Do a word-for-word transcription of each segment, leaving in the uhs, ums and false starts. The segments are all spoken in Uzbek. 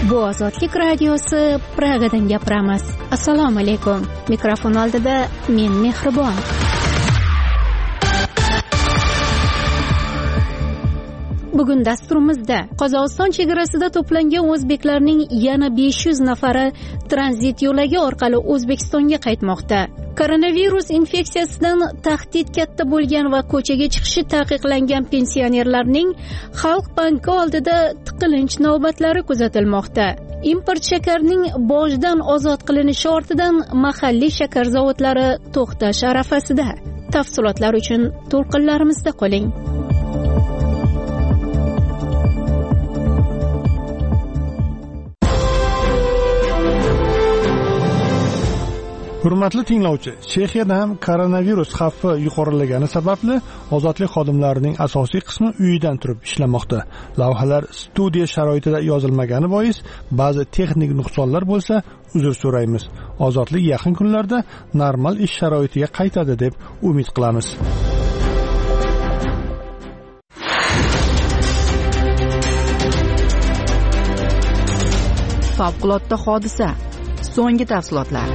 Bu Ozodlik radiosi, Pragadan gapiramiz. Assalomu alaykum. Mikrofon oldida men Mehribon. Bugun dasturimizda Qozog'iston chegarasida to'plangan o'zbeklarning yana besh yuz nafari tranzit yo'lagi orqali O'zbekistonga qaytmoqda. Koronavirus infeksiyasidan tahdid katta bo'lgan va ko'chaga chiqishi taqiqlangan pensionerlarning Xalq banki oldida tiqilinch navbatlari kuzatilmoqda. Import shakarning bojdan ozod qilinishi ortidan mahalliy shakar zavodlari to'xtash arafasida. Tafsilotlar uchun to'lqinlarimizda qoling. Hurmatli tinglovchi, Chexiyada ham koronavirus xavfi yuqorilagani sababli ozodlik xodimlarining asosiy qismi uyidan turib ishlamoqda. Lavhalar studiya sharoitida yozilmagani bois ba'zi texnik nuqsonlar bo'lsa, uzr so'raymiz. Ozodlik yaqin kunlarda normal ish sharoitiga qaytadi deb umid qilamiz. Favqulodda hodisa. So'nggi tafsilotlar.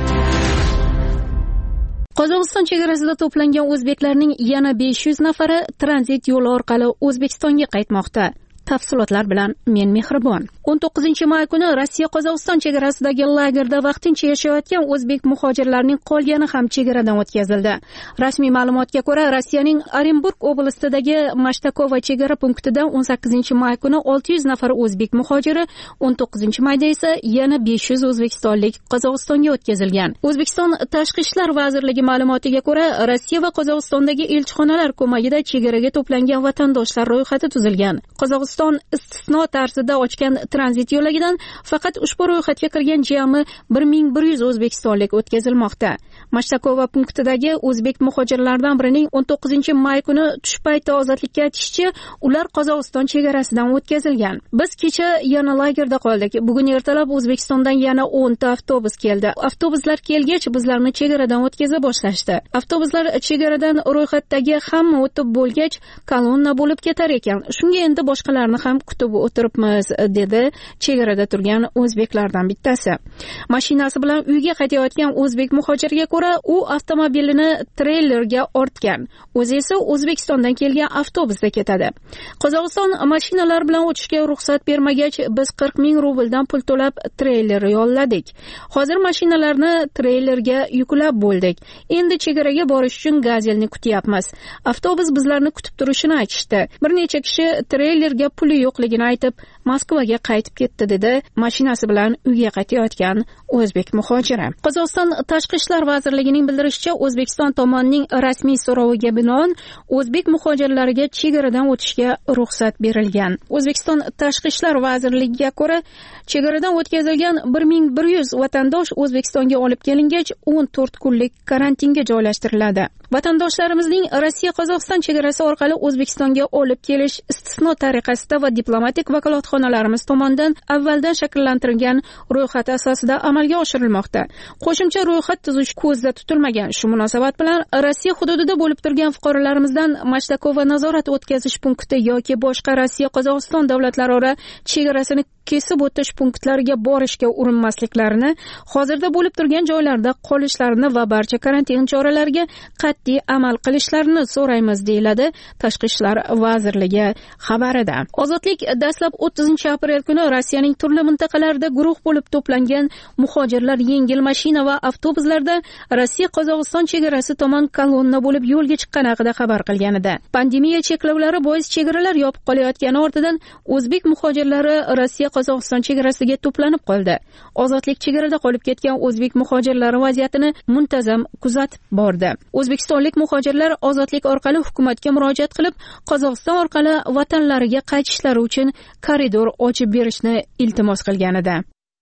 Qozog'iston chegarasida to'plangan o'zbeklarning yana besh yuz nafari tranzit yo'li orqali O'zbekistonga qaytmoqda. Tafsilotlar bilan men Mehribon. o'n to'qqizinchi may kuni Rossiya Qozog'iston chegarasidagi lagerda vaqtincha yashayotgan o'zbek muhojirlarning qolgani ham chegaradan o'tkazildi. Rasmiy ma'lumotga ko'ra, Rossiyaning Orenburg oblastidagi Mashtakova chegara punktidan o'n sakkizinchi may kuni olti yuz nafar o'zbek muhojiri, o'n to'qqizinchi mayda esa yana besh yuz o'zbekistonlik Qozog'istonga o'tkazilgan. O'zbekiston Tashqi ishlar vazirligi ma'lumotiga ko'ra, Rossiya va Qozog'istondagi elchixonalar ko'magida chegaraga to'plangan vatandoshlar ro'yxati tuzilgan. Qozog'iston istisno tarzida ochgan tranzit yo'lagidan faqat ushbu ro'yxatga kirgan jami bir ming bir yuz o'zbekistonlik o'tkazilmoqda. Mashtakova punktidagi o'zbek muhojirlardan birining o'n to'qqizinchi may kuni tush payti ozodlikka aytishicha, ular Qozog'iston chegarasidan o'tkazilgan. Biz kecha yana lagerda qoldik. Bugun ertalab O'zbekistondan yana o'nta avtobus keldi. Avtobuslar kelgach, bizlarni chegaradan o'tkaza boshlashdi. Avtobuslar chegaradan ro'yxatdagi hamma o'tib bo'lgach, kolonna bo'lib ketar ekan. Shunga endi boshqalarni ham kutib o'tiribmiz, dedi chegarada turgan o'zbeklardan bittasi. Mashinasi bilan uyga qaytayotgan o'zbek muhojirga ko'ra, u avtomobilini treylerga ortgan. O'zi esa O'zbekistondan kelgan avtobusda ketadi. Qozog'iston mashinalar bilan o'tishga ruxsat bermagach, biz qirq ming rubldan pul to'lab treyler yolladik. Hozir mashinalarni treylerga yuklab bo'ldik. Endi chegaraga borish uchun gazelni kutyapmiz. Avtobus bizlarni kutib turishini aytishdi. Bir necha kishi treylerga puli yo'qligini aytib, Moskvaga qaytib ketdi, dedi mashinasi bilan uyga qaytayotgan o'zbek muhojiri. Qozog'iston Tashqi ishlar vazirligining bildirishicha, O'zbekiston tomonining rasmiy so'roviga binoan o'zbek muhojirlariga chegaradan o'tishga ruxsat berilgan. O'zbekiston Tashqi ishlar vazirligiga ko'ra, chegaradan o'tkazilgan bir ming bir yuz vatandosh O'zbekistonga olib kelingach, o'n to'rt kunlik karantinga joylashtiriladi. Vatandoshlarimizning Rossiya Qozog'iston chegarasi orqali O'zbekistonga olib kelish istisno tariqasida va diplomatik vakolatxonalarimiz tomonidan avvaldan shakllantirilgan ro'yxat asosida amalga oshirilmoqda. Qo'shimcha ro'yxat tuzish ko'zda tutilmagan. Shu munosabat bilan Rossiya hududida bo'lib turgan fuqarolarimizdan Mashtakova nazorat o'tkazish punkti yoki boshqa Rossiya Qozog'iston davlatlararo chegarasini kesib o'tish punktlariga borishga urinmasliklarini, hozirda bo'lib turgan joylarda qolishlarini va barcha karantin choralariga qat'iy amal qilishlarini so'raymiz, deyiladi Tashqi ishlar vazirligi xabarida. Ozodlik dastlab o'ttizinchi aprel kuni Rossiyaning turli mintaqalarida guruh bo'lib to'plangan muhojirlar yengil mashina va avtobuslarda Rossiya Qozog'iston chegarasi tomon kolonna bo'lib yo'lga chiqqani haqida xabar qilgan edi. Pandemiya cheklovlari bois chegaralar yopib qolayotgani ortidan o'zbek muhojirlari Rossiya Qozog'iston chegarasiga to'planib qoldi. Ozodlik chegarada qolib ketgan o'zbek muhojirlari vaziyatini muntazam kuzatib bordi. O'zbekistonlik muhojirlar ozodlik orqali hukumatga murojaat qilib, Qozog'iston orqali vatanlariga qaytishlari uchun koridor ochib berishni iltimos qilgan edi.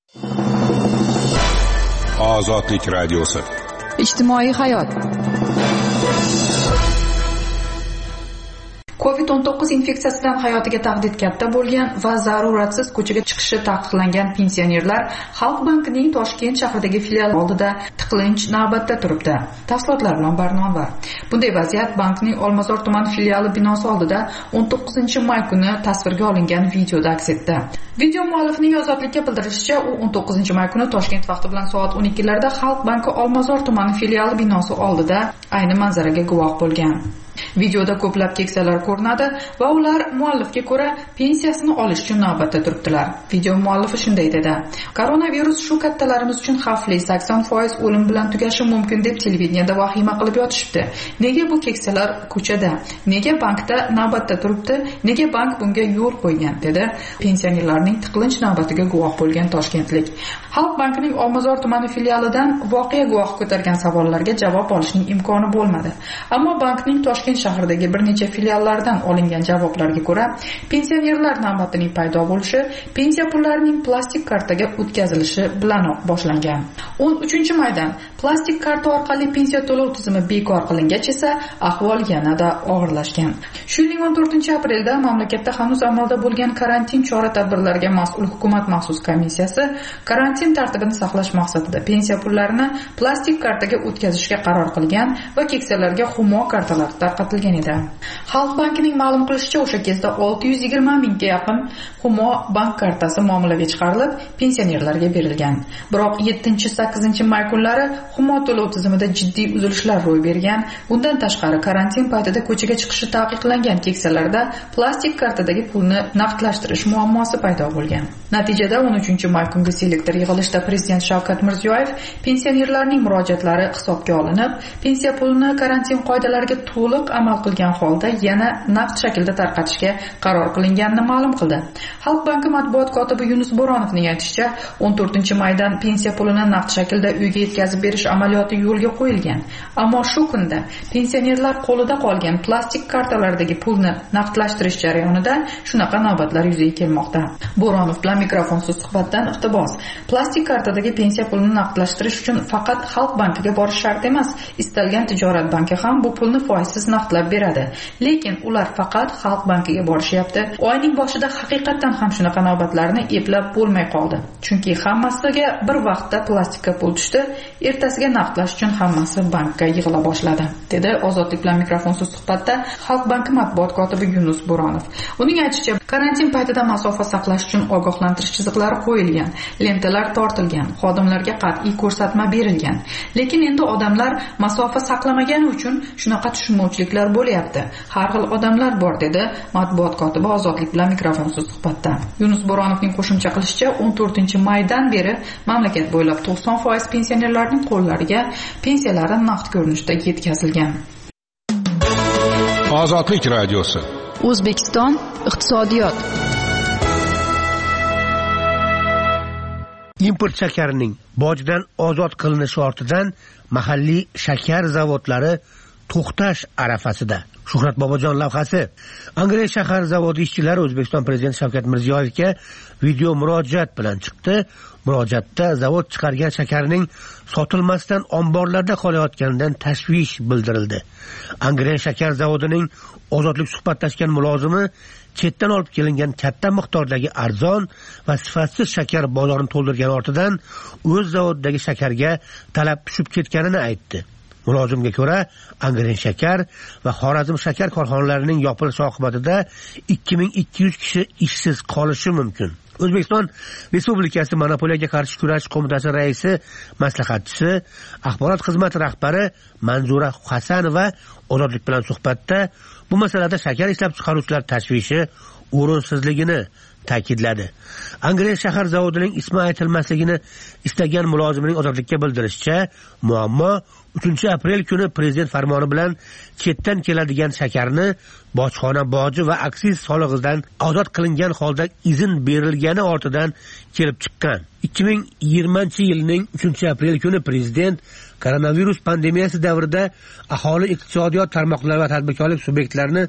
Ozodlik radiosi. Ijtimoiy hayot. covid o'n to'qqiz infeksiyasidan hayotiga tahdid katta bo'lgan va zaruratsiz ko'chaga chiqishi taqiqlangan pensionerlar Xalq bankining Toshkent shahridagi filiali oldida tiqilinch navbatda turibdi. Tafsilotlar bilan Barnova. Bunday vaziyat bankning Olmazor tuman filiali binosi oldida o'n to'qqizinchi may kuni tasvirga olingan videoda aks etdi. Video muallifining ozodlikka bildirishicha, u o'n to'qqizinchi may kuni Toshkent vaqti bilan soat o'n ikkilarda Xalq banki Olmazor tumani filiali binosi oldida ayni manzaraga guvoh bo'lgan. Videoda ko'plab keksalar ko'rinadi va ular muallifga ko'ra pensiyasini olish uchun navbatda turibdilar. Video muallifi shunday dedi: "Koronavirus shu kattalarimiz uchun xavfli, sakson foiz o'lim bilan tugashi mumkin deb televideniyada vahima qilib yotishibdi. Nega bu keksalar ko'chada? Nega bankda navbatda turibdi? Nega bank bunga yo'l qo'ygan?" dedi pensionerlarning tiqilinch navbatiga guvoh bo'lgan toshkentlik. Xalq bankining Olmazor tumani filialidan voqea guvohi ko'targan savollarga javob olishning imkoni bo'lmadi. Ammo bankning Toshkent shahridagi bir necha filiallardan olingan javoblarga ko'ra, pensionerlar navbatining paydo bo'lishi pensiya pullarining plastik kartaga o'tkazilishi bilanoq boshlangan. o'n uchinchi maydan plastik karta orqali pensiya to'lov tizimi bekor qilingach esa ahvol yanada og'irlashgan. Shu yilning o'n to'rtinchi aprelda mamlakatda hanuz amalda bo'lgan karantin chora-tadbirlariga mas'ul hukumat maxsus komissiyasi karantin tartibini saqlash maqsadida pensiya pullarini plastik kartaga o'tkazishga qaror qilgan va keksalarga Humo kartalar tarqatilgan edi. Xalq bankining ma'lum qilishicha, o'sha kezda olti yuz yigirma mingga yaqin Humo bank kartasi muomalaga chiqarilib, pensionerlarga berilgan. Biroq yettinchi sakkizinchi may kunlari Humo to'lov tizimida jiddiy uzilishlar ro'y bergan. Bundan tashqari, karantin paytida ko'chaga chiqishi taqiqlangan keksalarda plastik kartadagi pulni naqdlashtirish muammosi paydo bo'lgan. Natijada o'n uchinchi may kungi selektor yig'ilishida Prezident Shavkat Mirziyoyev pensionerlarning murojaatlari hisobga olinib, pensiya pulini karantin qoidalariga to'liq amal qilgan holda yana naqd shaklda tarqatishga qaror qilinganini ma'lum qildi. Xalq banki matbuot kotibi Yunus Bo'ronovning aytishicha, o'n to'rtinchi maydan pensiya pulini naqd shaklda uyga yetkazib berish amaliyoti yo'lga qo'yilgan. Ammo shu kunda pensionerlar qo'lida qolgan plastik kartalardagi pulni naqdlashtirish jarayonida shunaqa navbatlar yuzaga kelmoqda. Bo'ronov bilan mikrofonsiz suhbatdan iqtibos: plastik kartadagi pensiya pulini naqdlashtirish uchun faqat Xalq bankiga borish shart emas, istalgan tijorat banki ham bu pulni foizsiz naqdlab beradi. Lekin ular faqat Xalq bankiga borishyapti. Oyning boshida haqiqatan ham shunaqa navbatlarni eplab bo'lmay qoldi. Chunki hammasiga bir vaqtda plastikka pul tushdi, ertasiga naqdlash uchun hammasi bankka yig'ila boshladi, dedi Ozodlik bilan mikrofonsiz suhbatda Xalq banki matbuot kotibi Yunus Bo'ronov. Uning aytishicha, karantin paytida masofa saqlash uchun ogohlantirish chiziqlari qo'yilgan, lentalar tortilgan, xodimlarga qat'iy ko'rsatma berilgan. Lekin endi odamlar masofa saqlamagani uchun shunaqa tushunmovchiliklar bo'lyapti. Har xil odamlar bor, dedi matbuot kotibi Ozodlik bilan mikrofonsiz suhbatda. Yunus Bo'ronovning qo'shimcha qilishicha, o'n to'rtinchi maydan beri mamlakat bo'ylab to'qson foiz pensionerlarning qo'llariga pensiyalari naqd ko'rinishda yetkazilgan. Ozodlik radiosi. O'zbekiston iqtisodiyot. Import shakarining bojdan ozod qilinishi ortidan mahalliy shakar zavodlari to'xtash arafasida. Shuhrat Bobojon lavhasi. Angren shahar zavodi ishchilari O'zbekiston Prezidenti Shavkat Mirziyoyevga video murojaat bilan chiqdi. Murojaatda zavod chiqargan shakarning sotilmasdan omborlarda qolayotganidan tashvish bildirildi. Angren shakar zavodining ozodlik suhbatlashgan mulozimi chetdan olib kelingan katta miqdordagi arzon va sifatsiz shakar bozorini to'ldirgan ortidan o'z zavodidagi shakarga talab tushib ketganini aytdi. Mulozimga ko'ra, Angren shakar va Xorazm shakar korxonalarining yopilishi oqibatida ikki ming ikki yuz kishi ishsiz qolishi mumkin. O'zbekiston Respublikasi Monopoliyaga qarshi kurash qo'mitasi raisi maslahatchisi, axborot xizmati rahbari Manzura Hasanova Ozodlik bilan suhbatda bu masalada shakar ishlab chiqaruvchilar tashvishi o'rinsizligini ta'kidladi. Angren shahar zavodining ismi aytilmasligini istagan mulozimning Ozodlikka bildirishicha, muammo uchinchi aprel kuni prezident farmoni bilan chetdan keladigan shakarni bojxona boji va aksiz solig'idan ozod qilingan holda izn berilgani ortidan kelib chiqqan. ikki ming yigirmanchi yilning uchinchi aprel kuni prezident koronavirus pandemiyasi davrida aholi, iqtisodiyot tarmoqlari va tadbirkorlik subyektlarini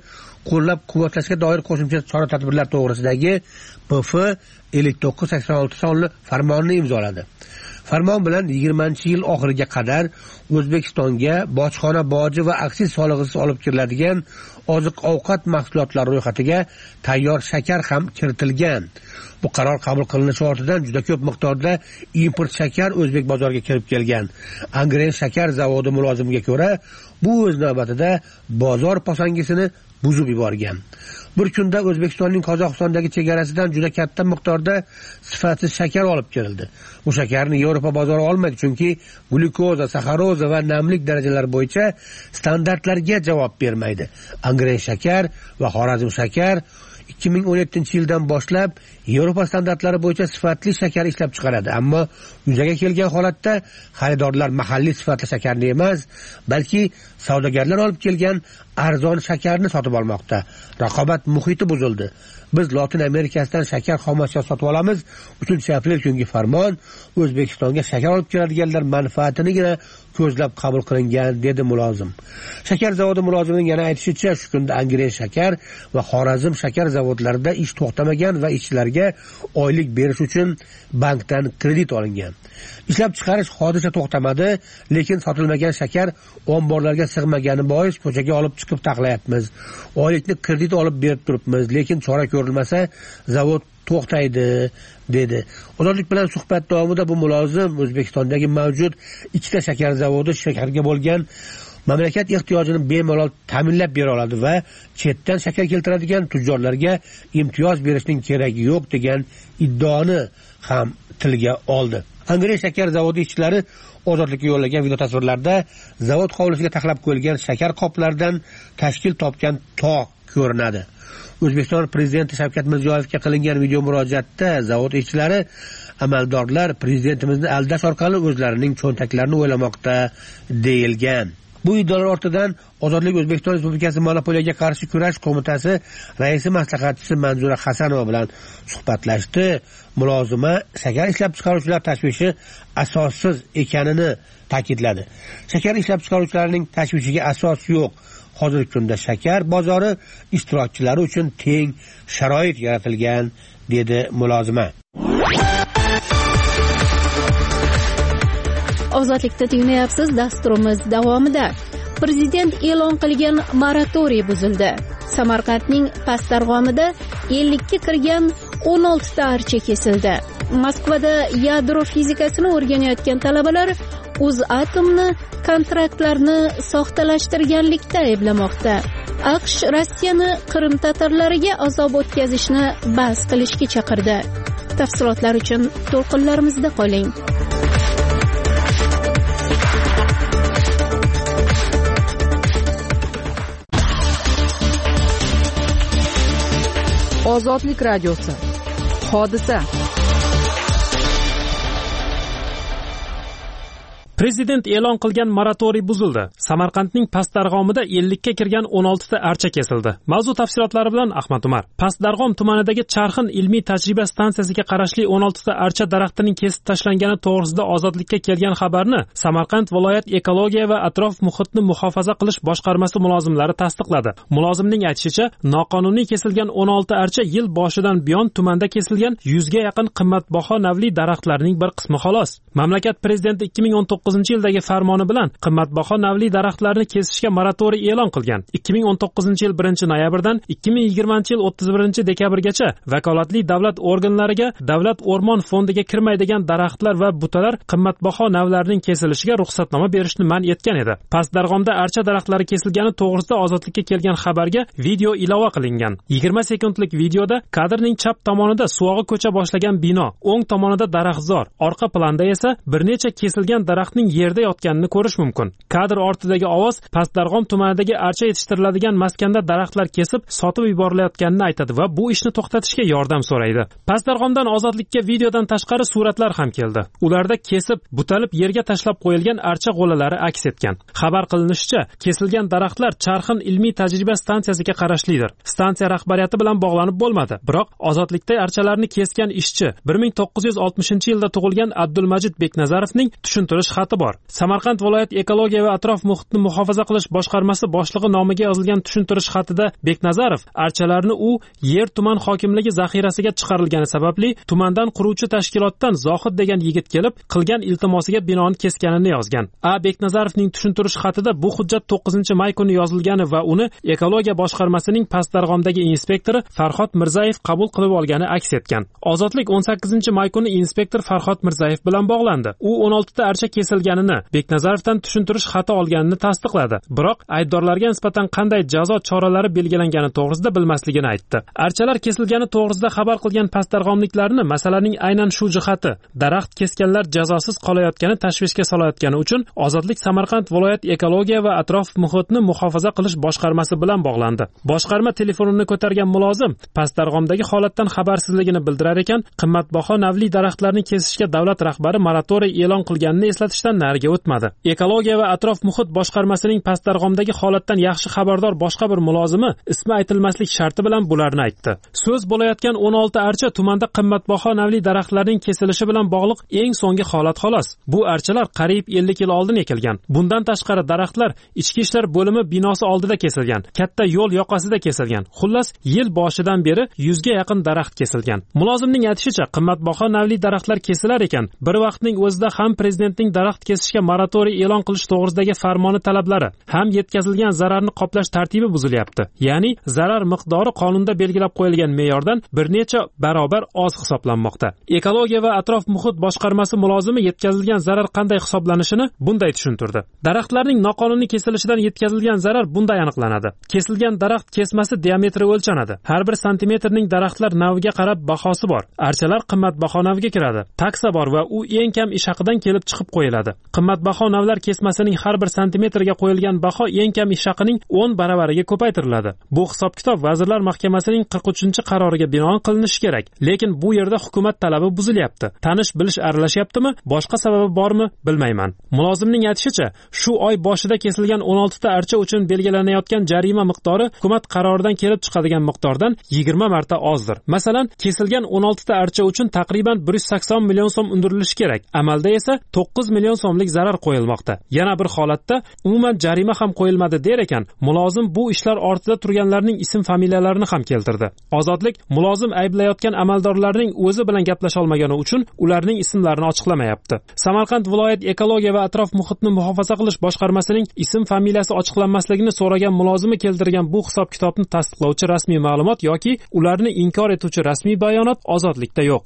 qo'llab-quvvatlashga doir qo'shimcha chora-tadbirlar to'g'risidagi P F ellik to'qqiz sakson olti sonli farmonni imzoladi. Farmon bilan yigirmanchi yil oxiriga qadar O'zbekistonga bojxona boji va aksiz solig'isiz olib kiriladigan oziq-ovqat mahsulotlari ro'yxatiga tayyor shakar ham kiritilgan. Bu qaror qabul qilinishi ortidan juda ko'p miqdorda import shakar o'zbek bozoriga kirib kelgan. Angren shakar zavodi mulozimiga ko'ra, bu o'z navbatida bozor posangisini buzib yuborgan. Bir kunda O'zbekistonning Qozog'istondagi chegarasidan juda katta miqdorda sifatsiz shakar olib kirildi. Bu shakarni Yevropa bozori olmaydi, chunki glyukoza, saxaroza va namlik darajalari bo'yicha standartlarga javob bermaydi. Angren shakar va Xorazm shakar ikki ming o'n yettinchi yildan boshlab Yevropa standartlari bo'yicha sifatli shakar ishlab chiqaradi, ammo yuzaga kelgan holatda xaridorlar mahalliy sifatli shakarni emas, balki savdogarlar olib kelgan arzon shakarni sotib olmoqda. Raqobat muhiti buzildi. Biz Lotin Amerikasidan shakar xomashyo sotib olamiz. uchinchi aprel kungi farmon O'zbekistonga shakar olib keladiganlar manfaatinigina ko'zlab qabul qilingan, dedi mulozim. Shakar zavodi mulozimining yana aytishicha, shu kunda Angren shakar va Xorazm shakar zavodlarida ish to'xtamagan va ishchilarga oylik berish uchun bankdan kredit olingan. Ishlab chiqarish hodisa to'xtamadi, lekin sotilmagan shakar omborlarga sig'magani bois ko'chaga olib chiqib taqlayapmiz. Oylikni kredit olib berib turibmiz, lekin chora ko'rilmasa zavod to'xtaydi, dedi. Ozodlik bilan suhbat davomida bu mulozim O'zbekistondagi mavjud ikkita shakar zavodi shakarga bo'lgan mamlakat ehtiyojini bemalol ta'minlab bera oladi va chetdan shakar keltiradigan tujjorlarga imtiyoz berishning keragi yo'q degan iddaoni ham tilga oldi. Angren shakar zavodi ishchilari Ozodlikka yo'llagan video tasvirlarda zavod hovlisiga taxlab qo'yilgan shakar qoplaridan tashkil topgan tog' ko'rinadi. O'zbekiston prezidenti Shavkat Mirziyoyevga qilingan video murojaatda zavod ishchilari amaldorlar prezidentimizni aldash orqali o'zlarining cho'ntaklarini o'ylamoqda deyilgan. Bu iddaolar ortidan Ozodlik O'zbekiston Respublikasi Monopoliyaga qarshi kurash qo'mitasi raisi maslahatchisi Manzura Hasanova bilan suhbatlashdi. Mulozima shakar ishlab chiqaruvchilar tashvishi asossiz ekanini ta'kidladi. Shakar ishlab chiqaruvchilarining tashvishiga asos yo'q. Hozirgi kunda shakar bozori ishtirokchilari uchun teng sharoit yaratilgan, dedi mulozima. Ozodlikda tinglayapsiz. Dasturimiz davomida prezident e'lon qilgan moratoriy buzildi. Samarqandning Pastdarg'omida ellikka kirgan o'n oltita archa kesildi. Moskvada yadro fizikasini o'rganayotgan talabalar O'zatomni kontraktlarni soxtalashtirganlikda ayblamoqda. AQSh Rossiyani Qrim tatarlariga azob o'tkazishni bas qilishga chaqirdi. Tafsilotlar uchun to'lqinlarimizda qoling. Ozodlik radiosi. Hodisa. Prezident e'lon qilgan moratoriy buzildi. Samarqandning Pastdarg'omida ellikka kirgan o'n oltita archa kesildi. Mavzu tafsilotlari bilan Ahmad Umar. Pastdarg'om tumanidagi Charxin ilmiy tajriba stansiyasiga qarashli o'n oltita archa daraxtining kesib tashlangani to'g'risida Ozodlikka kelgan xabarni Samarqand viloyat ekologiya va atrof muhitni muhofaza qilish boshqarmasi mulozimlari tasdiqladi. Mulozimning aytishicha, noqonuniy kesilgan o'n olti archa yil boshidan buyon tumanda kesilgan yuzga yaqin qimmatbaho navli daraxtlarning bir qismi xolos. Mamlakat prezidenti ikki ming o'n to'qqizinchi yildagi farmoni bilan qimmatbaho navli daraxtlarni kesishga moratoriy e'lon qilgan. ikki ming o'n to'qqizinchi yil birinchi noyabrdan ikki ming yigirmanchi yil o'ttiz birinchi dekabrgacha vakolatli davlat organlariga davlat o'rmon fondiga kirmaydigan daraxtlar va butalar qimmatbaho navlarning kesilishiga ruxsatnoma berishni man etgan edi. Pastdarg'omda archa daraxtlari kesilgani to'g'risida Ozodlikka kelgan xabarga video ilova qilingan. yigirma sekundlik videoda kadrning chap tomonida suvog'i ko'cha boshlagan bino, o'ng tomonida daraxtzor, orqa planda esa bir necha kesilgan daraxtning yerda yotganini ko'rish mumkin. Kadr ortidagi ovoz Pastdarg'om tumanidagi archa yetishtiriladigan maskanda daraxtlar kesib sotib yuborilayotganini aytadi va bu ishni to'xtatishga yordam so'raydi. Pastdarg'omdan Ozodlikka videodan tashqari suratlar ham keldi. Ularda kesib, butalib yerga tashlab qo'yilgan archa g'o'lalari aks etgan. Xabar qilinishicha, kesilgan daraxtlar Charxin ilmiy tajriba stansiyasiga qarashlidir. Stansiya rahbariyati bilan bog'lanib bo'lmadi. Biroq Ozodlikda archalarni kesgan ishchi bir ming to'qqiz yuz oltmishinchi yilda tug'ilgan Abdulmajid Beknazarovning tushuntirish xati bor. Samarqand viloyat ekologiya va atrof muhitni muhofaza qilish boshqarmasi boshlig'i nomiga yozilgan tushuntirish xatida Beknazarov archalarni u yer tuman hokimligi zaxirasiga chiqarilgani sababli tumandan quruvchi tashkilotdan Zohid degan yigit kelib qilgan iltimosiga binoan kesganini yozgan. A. Beknazarovning tushuntirish xatida bu hujjat to'qqizinchi may kuni yozilgani va uni ekologiya boshqarmasining Pastdarg'omdagi inspektori Farhod Mirzayev qabul qilib olgani aks etgan. Ozodlik o'n sakkizinchi may kuni inspektor Farhod Mirzayev bilan bog'landi. U o'n olti ta archa kesilganini, Beknazarovdan tushuntirish xati olganini tasdiqladi. Biroq aybdorlarga nisbatan qanday jazo choralari belgilangani to'g'risida bilmasligini aytdi. Archalar kesilgani to'g'risida xabar qilgan Pastdarg'omliklarni masalaning aynan shu jihati, daraxt kesganlar jazosiz qolayotgani tashvishga solayotgani uchun Ozodlik Samarqand viloyat ekologiya va atrof muhitni muhofaza qilish boshqarmasi bilan bog'landi. Boshqarma telefonini ko'targan mulozim Pastdarg'omdagi holatdan xabarsizligini bildirar ekan, qimmatbaho navli daraxtlarni kesishga davlat rahbari moratoriy e'lon qilganini eslatishdan nariga o'tmadi. Ekologiya va atrof muhit boshqarmasining Pastdarg'omdagi holatdan yaxshi xabardor boshqa bir mulozimi ismi aytilmaslik sharti bilan bularni aytdi. So'z bo'layotgan o'n olti archa tumanda qimmatbaho navli daraxtlarning kesilishi bilan bog'liq eng so'nggi holat xolos. Bu archalar qariyb ellik yil oldin ekilgan. Bundan tashqari daraxtlar ichki ishlar bo'limi binosi oldida kesilgan, katta yo'l yoqasida kesilgan. Xullas, yil boshidan beri yuzga yaqin daraxt kesilgan. Mulozimning aytishicha, qimmatbaho navli daraxtlar kesilar ekan, bir vaqtning o'zida ham prezidentning daraxt kesishga moratoriy e'lon qilish to'g'risidagi farmoni talablari, ham yetkazilgan zararni qoplash tartibi buzilyapti. Ya'ni zarar miqdori qonunda belgilab qo'yilgan me'yordan bir necha barobar oz hisoblanmoqda. Ekologiya va atrof muhit boshqarmasi mulozimi yetkazilgan zarar qanday hisoblanishini bunday tushuntirdi. Daraxtlarning noqonuniy kesilishidan yetkazilgan zarar bunday aniqlanadi. Kesilgan daraxt kesmasi diametri o'lchanadi. Har bir santimetrning daraxtlar naviga qarab bahosi bor. Archalar qimmatbaho navga kiradi. Taksa bor va u eng kam ish haqidan kelib chiqib qo'yiladi. Qimmatbaho navlar kesmasining har bir santimetrga qo'yilgan baho eng kam ish haqining o'n baravariga ko'paytiriladi. Bu hisob-kitob Vazirlar Mahkamasining qirq uchinchi qaroriga binoan qilinishi kerak. Lekin bu yerda hukumat talabi buzilyapti. Tanish bilish aralashyaptimi? Boshqa sababi bormi? Bilmayman. Mulozimning aytishicha, shu oy boshida kesilgan o'n olti ta archa uchun belgilanayotgan jarima miqdori hukumat qaroridan kelib chiqadigan miqdordan yigirma marta ozdir. Masalan, kesilgan o'n olti ta archa uchun taqriban bir yuz sakson million so'm undirilishi kerak. Amalda esa to'qqiz million so'mlik zarar qo'yilmoqda. Yana bir holatda umuman jarima ham qo'yilmadi der ekan, mulozim bu ishlar ortida turganlarning ism familiyalarini ham keltirdi. Ozodlik mulozim ayblayotgan amaldorlarning o'zi bilan gaplasha olmagani uchun ularning ismlarini ochiqlamayapti. Samarqand viloyat ekologiya va atrof muhitni muhofaza qilish boshqarmasining ism familiyasi ochiqlanmasligini so'ragan mulozimi keltirgan bu hisob-kitobni tasdiqlovchi rasmiy ma'lumot yoki ularni inkor etuvchi rasmiy bayonot Ozodlikda yo'q.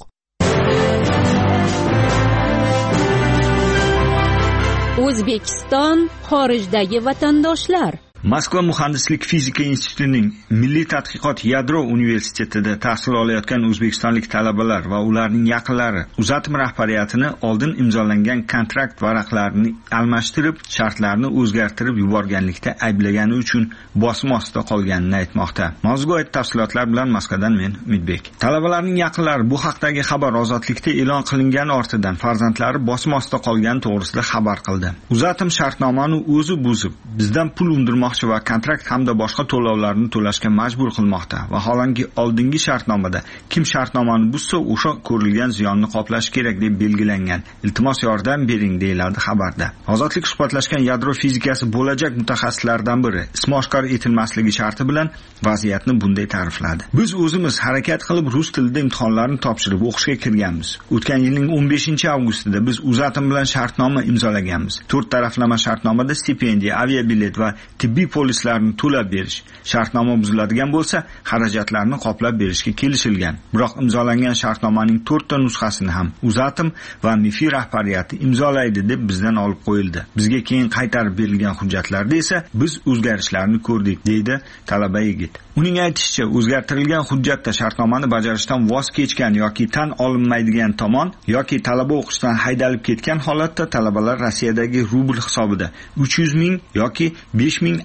O'zbekiston xorijdagi vatandoshlar. Moskva muhandislik fizika institutining Milliy tadqiqot yadro universitetida tahsil olayotgan o'zbekistonlik talabalar va ularning yaqinlari uzatim rahbariyatini oldin imzolangan kontrakt varaqlarini almashtirib, shartlarni o'zgartirib yuborganlikda ayblagani uchun bosim ostida qolganini aytmoqda. Mavzuga oid tafsilotlar bilan Moskvadan men Umidbek. Talabalarning yaqinlari bu haqdagi xabar Ozodlikda e'lon qilingan ortidan farzandlari bosim ostida qolgani to'g'risida xabar qildi. Uzatim shartnomani o'zi buzib, bizdan pul undirmoqchi va kontrakt hamda boshqa to'lovlarni to'lashga majbur qilmoqda. Vaholanki oldingi shartnomada kim shartnomani buzsa, o'sha ko'rilgan ziyonni qoplash kerak deb belgilangan. Iltimos yordam bering deyiladi xabarda. Ozodlik suhbatlashgan yadro fizikasi bo'lajak mutaxassislaridan biri ismi oshkor etilmasligi sharti bilan vaziyatni bunday ta'rifladi. Biz o'zimiz harakat qilib rus tilida imtihonlarni topshirib o'qishga kirganmiz. O'tgan yilning o'n beshinchi avgustida biz uzatim bilan shartnoma imzolaganmiz. to'rt taraflama shartnomada stipendiya, aviabilet va tibbiy polislarni to'lab berish, shartnoma buziladigan bo'lsa, xarajatlarni qoplab berishga kelishilgan. Biroq imzolangan shartnomaning to'rtta nusxasini ham Uzatim va MIFI rahbariyati imzolaydi deb bizdan olib qo'yildi. Bizga keyin qaytarib berilgan hujjatlarda esa biz o'zgarishlarni ko'rdik, deydi talaba yigit. Uning aytishicha, o'zgartirilgan hujjatda shartnomani bajarishdan voz kechgan yoki tan olinmaydigan tomon yoki talaba o'qishdan haydalib ketgan holatda talabalar Rossiyadagi rubl hisobida uch yuz ming yoki besh ming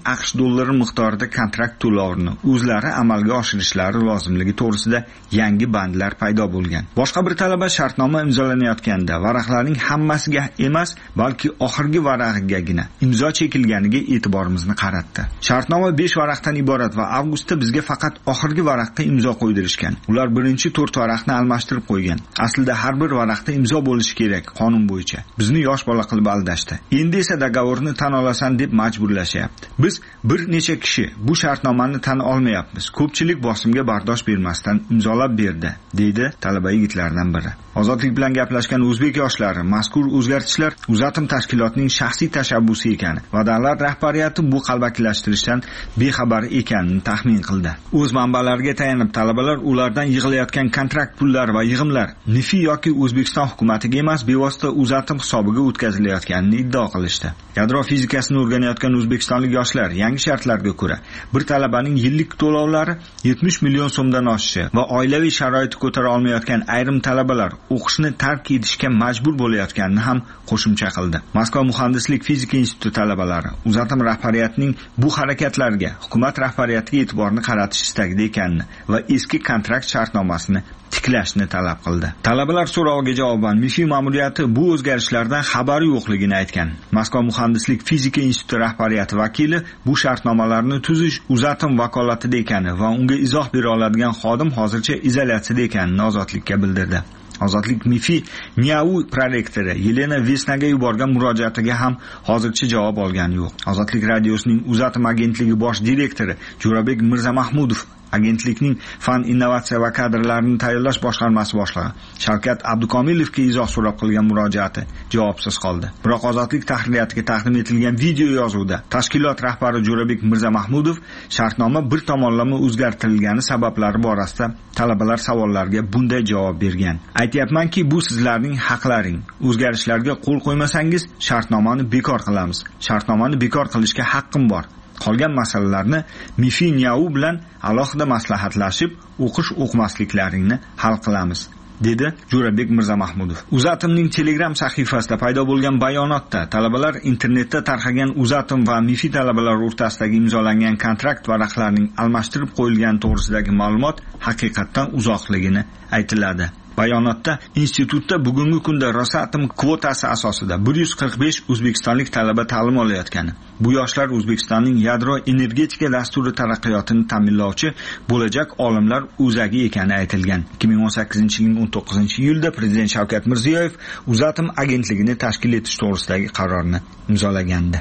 AQSh dollari miqdorida kontrakt to'lovini o'zlari amalga oshirishlari lozimligi to'g'risida yangi bandlar paydo bo'lgan. Boshqa bir talaba shartnoma imzolanayotganda varaqlarning hammasiga emas, balki oxirgi varag'igagina imzo chekilganiga e'tiborimizni qaratdi. Shartnoma besh varaqdan iborat va avgustda bizga faqat oxirgi varaqqa imzo qo'ydirishgan. Ular birinchi to'rt varaqni almashtirib qo'ygan. Aslida har bir varaqda imzo bo'lishi kerak qonun bo'yicha. Bizni yosh bola qilib aldashdi. Endi esa dogovorni tan olasan deb majburlashyapti. Biz bir necha kishi bu shartnomani tan olmayapmiz. Ko'pchilik bosimga bardosh bermasdan imzolab berdi, deydi talaba yigitlardan biri. Ozodlik bilan gaplashgan o'zbek yoshlari mazkur o'zgartishlar uzatim tashkilotining shaxsiy tashabbusi ekani va davlat rahbariyati bu qalbakilashtirishdan bexabar ekanini taxmin qildi. O'z manbalariga tayanib talabalar ulardan yig'ilayotgan kontrakt pullar va yig'imlar N I F I yoki O'zbekiston hukumatiga emas, bevosita uzatim hisobiga o'tkazilganini iddao qilishdi. Yadro fizikasini o'rganayotgan o'zbekistonlik yoshlar yangi shartlarga ko'ra bir talabaning yillik to'lovlari yetmish million so'mdan oshishi va oilaviy sharoiti ko'tara olmayotgan ayrim talabalar o'qishni tark etishga majbur bo'layotganini ham qo'shimcha qildi. Moskva muhandislik fizika instituti talabalari uzatim rahbariyatining bu harakatlariga hukumat rahbariyatiga e'tiborni qaratish istagida ekanini va eski kontrakt shartnomasini tiklashni talab qildi. Talabalar so'roviga javoban M I F I ma'muriyati bu o'zgarishlardan xabari yo'qligini aytgan. Moskva muhandislik fizika instituti rahbariyati vakili bu shartnomalarni tuzish uzatim vakolatida ekani va unga izoh bera oladigan xodim hozircha izolyatsiyada ekanini Ozodlikka bildirdi. Ozodlik M I F I Nyau prorektori Yelena Vesnaga yuborgan murojaatiga ham hozircha javob olgani yo'q. Ozodlik radiosining uzatim agentligi bosh direktori Jo'rabek Mirzamahmudov agentlikning fan innovatsiya va kadrlarni tayyorlash boshqarmasi boshlig'i Shavkat Abdukomilovga izoh so'rab qilgan murojaati javobsiz qoldi. Biroq Ozodlik tahririyatiga taqdim etilgan video yozuvda tashkilot rahbari Jo'rabek Mirzamahmudov shartnoma bir tomonlama o'zgartirilgani sabablari borasida talabalar savollariga bunday javob bergan. Aytayapmanki, bu sizlarning haqlaring. O'zgarishlarga qo'l qo'ymasangiz shartnomani bekor qilamiz. Shartnomani bekor qilishga haqqim bor. Qolgan masalalarni M I F I Nyau bilan alohida maslahatlashib, o'qish o'qimasliklaringni hal qilamiz, dedi Jo'rabek Mirzamahmudov. Uzatimning Telegram sahifasida paydo bo'lgan bayonotda talabalar internetda tarqagan Uzatim va M I F I talabalar o'rtasidagi imzolangan kontrakt varaqlarining almashtirib qo'yilgani to'g'risidagi ma'lumot haqiqatdan uzoqligini aytiladi. Bayonotda institutda bugungi kunda Rosatom kvotasi asosida bir yuz qirq besh o'zbekistonlik talaba ta'lim olayotgani, bu yoshlar O'zbekistonning yadro energetika dasturi taraqqiyotini ta'minlovchi bo'lajak olimlar o'zagi ekani aytilgan. ikki ming o'n sakkizinchi yilning o'n to'qqizinchi iyulda Prezident Shavkat Mirziyoyev Uzatim agentligini tashkil etish to'g'risidagi qarorni imzolagandi.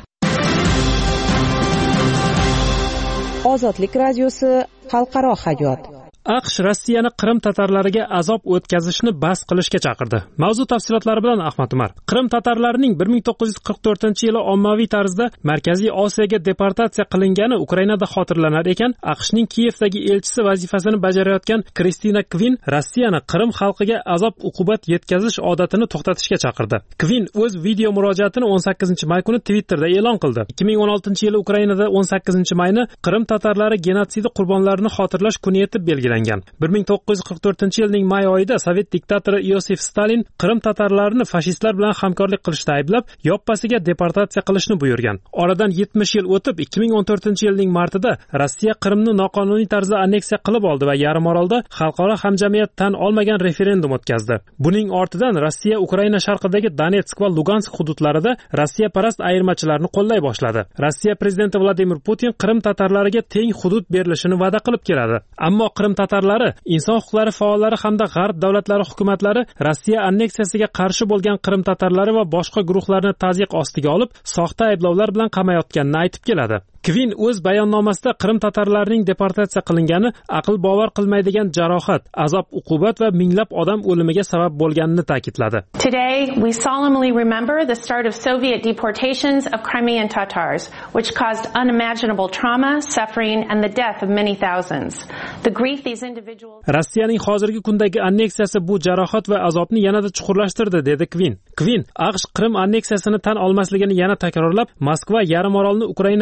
Ozodlik radiosi xalqaro hayot. AQSh Rossiyani Qrim tatarlariga azob o'tkazishni bas qilishga chaqirdi. Mavzu tafsilotlari bilan Ahmad Umar. Qrim tatarlarining bir ming to'qqiz yuz qirq to'rtinchi yili ommaviy tarzda Markaziy Osiyoga deportatsiya qilingani Ukrainada xotirlanar ekan, AQShning Kiyevdagi elchisi vazifasini bajarayotgan Kristina Kvin Rossiyani Qrim xalqiga azob-uqubat yetkazish odatini to'xtatishga chaqirdi. Kvin o'z video murojaatini o'n sakkizinchi may kuni Twitterda e'lon qildi. ikki ming o'n oltinchi yili Ukrainada o'n sakkizinchi mayni Qrim tatarlari genotsidi qurbonlarini xotirlash kuni etib belgilangan. bir ming to'qqiz yuz qirq to'rtinchi yilning may oyida Sovet diktatori Iosif Stalin Qrim tatarlarini fashistlar bilan hamkorlik qilishda ayblab, yoppasiga deportatsiya qilishni buyurgan. Oradan yetmish yil o'tib, ikki ming o'n to'rtinchi yilning martida Rossiya Qrimni noqonuniy tarzda anneksiya qilib oldi va yarim orolda xalqaro hamjamiyat tan olmagan referendum o'tkazdi. Buning ortidan Rossiya Ukraina sharqidagi Donetsk va Lugansk hududlarida Rossiya parast ayirmachilarni qo'llay boshladi. Rossiya prezidenti Vladimir Putin Qrim tatarlariga teng hudud berilishini va'da qilib keladi. Ammo Qrim tatarlari, inson huquqlari faollari hamda g'arb davlatlari hukumatlari Rossiya anneksiyasiga qarshi bo'lgan Qrim tatarlari va boshqa guruhlarni tazyiq ostiga olib, soxta ayblovlar bilan qamayotganini aytib keladi. Kvin o'z bayonnomasida Qrim tatarlarining deportatsiya qilingani aql bovar qilmaydigan jarohat, azob, uqubat va minglab odam o'limiga sabab bo'lganini ta'kidladi. Today we solemnly remember the start of Soviet deportations of Crimean Tatars, which caused unimaginable trauma, suffering and the death of many thousands. The grief these individuals Rossiyaning hozirgi kundagi anneksiyasi bu jarohat va azobni yanada chuqurlashtirdi, dedi Kvin. Kvin AQSh Qrim anneksiyasini tan olmasligini yana takrorlab, Moskva yarim orolni Ukrainaga qaytar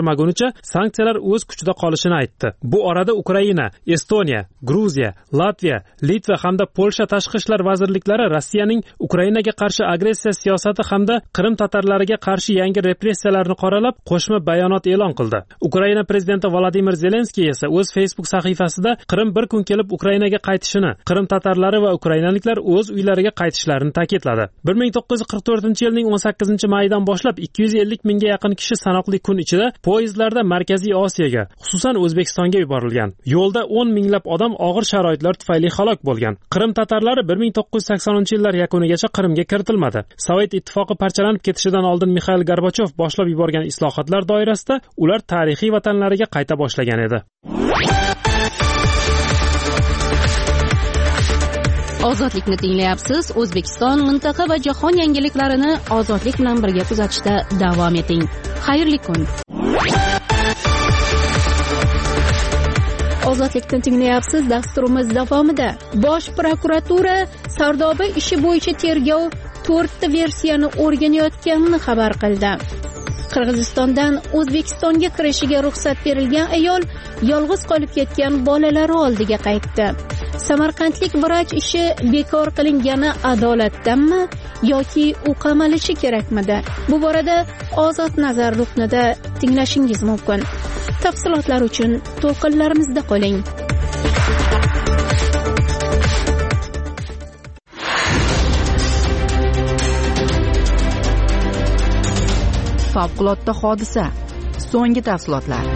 o'zgarmagunicha sanksiyalar o'z kuchida qolishini aytdi. Bu orada Ukraina, Estoniya, Gruziya, Latviya, Litva hamda Polsha tashqi ishlar vazirliklari Rossiyaning Ukrainaga qarshi agressiya siyosati hamda Qrim tatarlariga qarshi yangi repressiyalarni qoralab, qo'shma bayonot e'lon qildi. Ukraina prezidenti Vladimir Zelenskiy esa o'z Facebook sahifasida Qrim bir kun kelib Ukrainaga qaytishini, Qrim tatarlari va ukrainaliklar o'z uylariga qaytishlarini ta'kidladi. bir ming to'qqiz yuz qirq to'rtinchi yilning o'n sakkizinchi mayidan boshlab ikki yuz ellik mingga yaqin kishi sanoqli kun ichida poyezdlarda Markaziy Osiyoga, xususan O'zbekistonga yuborilgan. Yo'lda o'n minglab odam og'ir sharoitlar tufayli halok bo'lgan. Qrim tatarlari bir ming to'qqiz yuz saksoninchi yillar yakunigacha Qrimga kiritilmadi. Sovet ittifoqi parchalanib ketishidan oldin Mixail Gorbachov boshlab yuborgan islohotlar doirasida ular tarixiy vatanlariga qayta boshlagan edi. Ozodlikni tinglayapsiz. O'zbekiston, mintaqa va jahon yangiliklarini ozodlik bilan birga kuzatishda davom eting. Xayrli kun. Ozodlikni tinglayapsiz. Dasturimiz davomida Bosh prokuratura Sardoba ishi bo'yicha tergov to'rtta versiyani o'rganayotganini xabar qildi. Qirg'izistondan O'zbekistonga kirishiga ruxsat berilgan ayol yolg'iz qolib ketgan bolalari oldiga qaytdi. Samarqandlik vrach ishi bekor qilingani adolatdanmi yoki u qamalishi kerakmidi? Bu borada Ozod nazar ruknida tinglashingiz mumkin. Tafsilotlar uchun to'lqinlarimizda qoling. Favqulodda hodisa. So'nggi tafsilotlar.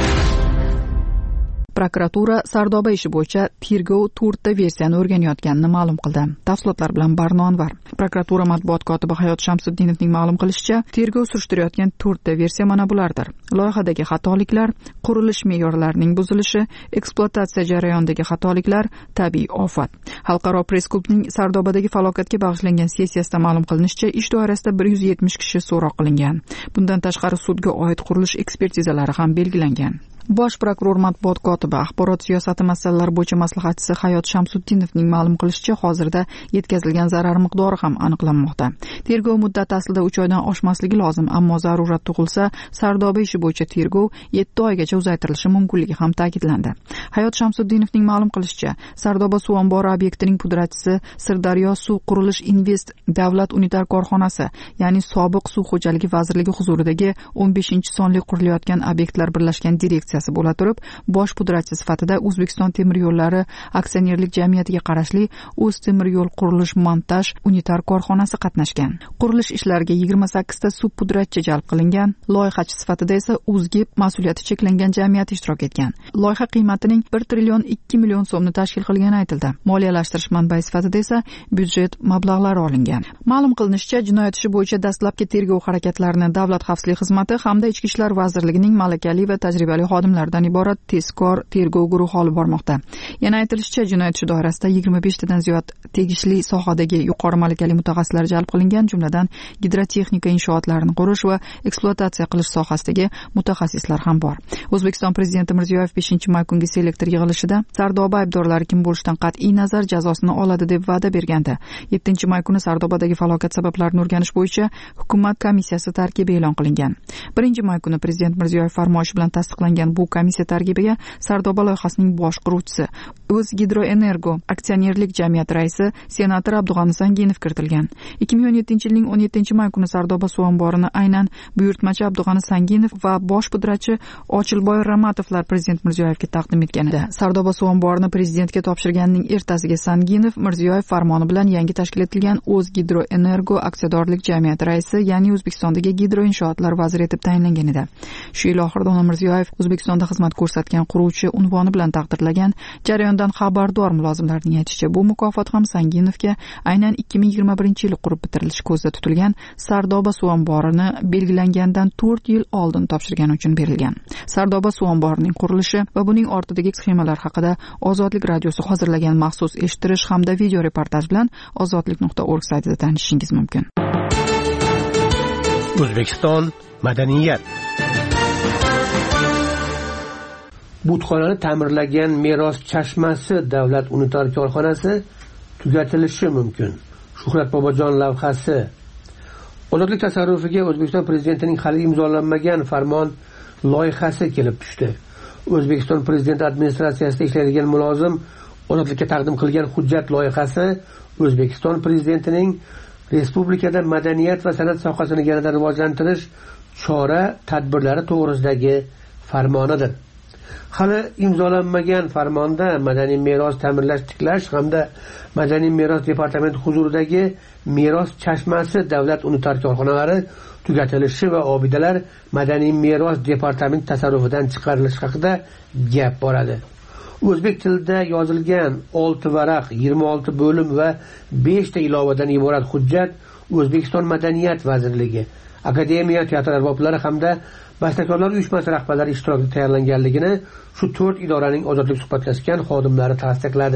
Prokuratura Sardoba ishi bo'yicha tergov to'rtta versiyani o'rganayotganini ma'lum qildi. Tafsilotlar bilan Barno Anvar. Prokuratura matbuot kotibi Hayot Shamsuddinovning ma'lum qilishicha, tergov surishtirayotgan to'rtta versiya mana bulardir. Loyihadagi xatoliklar, qurilish me'yorlarining buzilishi, ekspluatatsiya jarayonidagi xatoliklar, tabiiy ofat. Xalqaro press-klubning Sardobadagi falokatga bag'ishlangan sessiyasida ma'lum qilinishicha, ish doirasida bir yuz yetmish kishi so'roq qilingan. Bundan tashqari sudga oid qurilish ekspertizalari ham belgilangan. Bosh prokuror matbuot kotibi axborot siyosati masalalari bo'yicha maslahatchisi Hayot Shamsuddinovning ma'lum qilishicha, hozirda yetkazilgan zarar miqdori ham aniqlanmoqda. Tergov muddati aslida uch oydan oshmasligi lozim, ammo zarurat tug'ilsa, Sardoba ishi bo'yicha tergov yetti oygacha uzaytirilishi mumkinligi ham ta'kidlandi. Hayot Shamsuddinovning ma'lum qilishicha, Sardoba suv ombori obyektining pudratchisi Sirdaryo suv qurilish invest davlat unitar korxonasi, ya'ni sobiq suv xo'jaligi vazirligi huzuridagi o'n beshinchi sonli qurilayotgan obyektlar birlashgan direksiya bo'la turib, bosh pudratchi sifatida O'zbekiston temir yo'llari aksionerlik jamiyatiga qarashli O'z temir yo'l qurilish montaj unitar korxonasi qatnashgan. Qurilish ishlariga yigirma sakkizta subpudratchi jalb qilingan. Loyihachi sifatida esa O'zgib mas'uliyati cheklangan jamiyat ishtirok etgan. Loyiha qiymatining bir trillion ikki million so'mni tashkil qilgani aytildi. Moliyalashtirish manbai sifatida esa byudjet mablag'lari olingan. Ma'lum qilinishicha, jinoyat ishi bo'yicha dastlabki tergov harakatlarini Davlat xavfsizlik xizmati hamda Ichki ishlar vazirligining malakali va tajribali xodimlardan iborat tezkor tergov guruhi olib bormoqda. Yana aytilishicha, jinoyat ishi doirasida yigirma beshtadan ziyod tegishli sohadagi yuqori malakali mutaxassislar jalb qilingan, jumladan gidrotexnika inshootlarini qurish va ekspluatatsiya qilish sohasidagi mutaxassislar ham bor. O'zbekiston prezidenti Mirziyoyev beshinchi may kungi selektor yig'ilishida Sardoba aybdorlari kim bo'lishidan qat'iy nazar jazosini oladi deb va'da bergandi. yettinchi may kuni Sardobadagi falokat sabablarini o'rganish bo'yicha hukumat komissiyasi tarkibi e'lon qilingan. birinchi may kuni prezident Mirziyoyev farmoyishi bilan tasdiqlangan bu komissiya tarkibiga Sardoba loyihasining bosh quruvchisi, O'zgidroenergo aksionerlik jamiyati raisi senator Abdug'ani Sanginov kiritilgan. ikki ming o'n yettinchi yilning o'n yettinchi may kuni Sardoba suv omborini aynan buyurtmachi Abdug'ani Sanginov va bosh pudratchi Ochilboy Ramatovlar prezident Mirziyoyevga taqdim etgan edi. Sardoba suv omborini prezidentga topshirganning ertasiga Sanginov Mirziyoyev farmoni bilan yangi tashkil etilgan O'zgidroenergo aksiyadorlik jamiyati raisi, ya'ni O'zbekistondagi gidroinshootlar vaziri etib tayinlangan edi. Shu yil oxirida uni Mirziyoyev O'zbekistonda xizmat ko'rsatgan quruvchi unvoni bilan taqdirlagan. Jarayondan xabardor mulozimlarning aytishicha, bu mukofot ham Sanginovga aynan ikki ming yigirma birinchi yil qurib bitirilishi ko'zda tutilgan Sardoba suv omborini belgilangandan to'rt yil oldin topshirgani uchun berilgan. Sardoba suv omborining qurilishi va buning ortidagi sxemalar haqida Ozodlik radiosi hozirlagan maxsus eshittirish hamda video reportaj bilan ozodlik nuqta org saytida tanishishingiz mumkin. O'zbekiston madaniyat. Butxonani ta'mirlagan Meros chashmasi davlat unitar korxonasi tugatilishi mumkin. Shuhrat Bobojon lavhasi. Ozodlik tasarrufiga O'zbekiston prezidentining hali imzolanmagan farmon loyihasi kelib tushdi. O'zbekiston prezidenti administratsiyasida ishlaydigan mulozim ozodlikka taqdim qilgan hujjat loyihasi O'zbekiston prezidentining respublikada madaniyat va san'at sohasini yanada rivojlantirish chora-tadbirlari to'g'risidagi farmonidir. Hali imzolanmagan farmonda madaniy meros ta'mirlash, tiklash hamda madaniy meros departamenti huzuridagi meros chashmasi davlat unitar korxonalari tugatilishi va obidalar madaniy meros departamenti tasarrufidan chiqarilishi haqida gap boradi. O'zbek tilida yozilgan olti varaq, yigirma olti bo'lim va besh ta ilovadan iborat hujjat O'zbekiston Madaniyat vazirligi, akademiya, teatr arboblari hamda bastakorlar uyushmasi rahbarlari ishtirokida tayyorlanganligini shu to'rt idoraning ozodlik suhbatlashgan xodimlari tasdiqladi.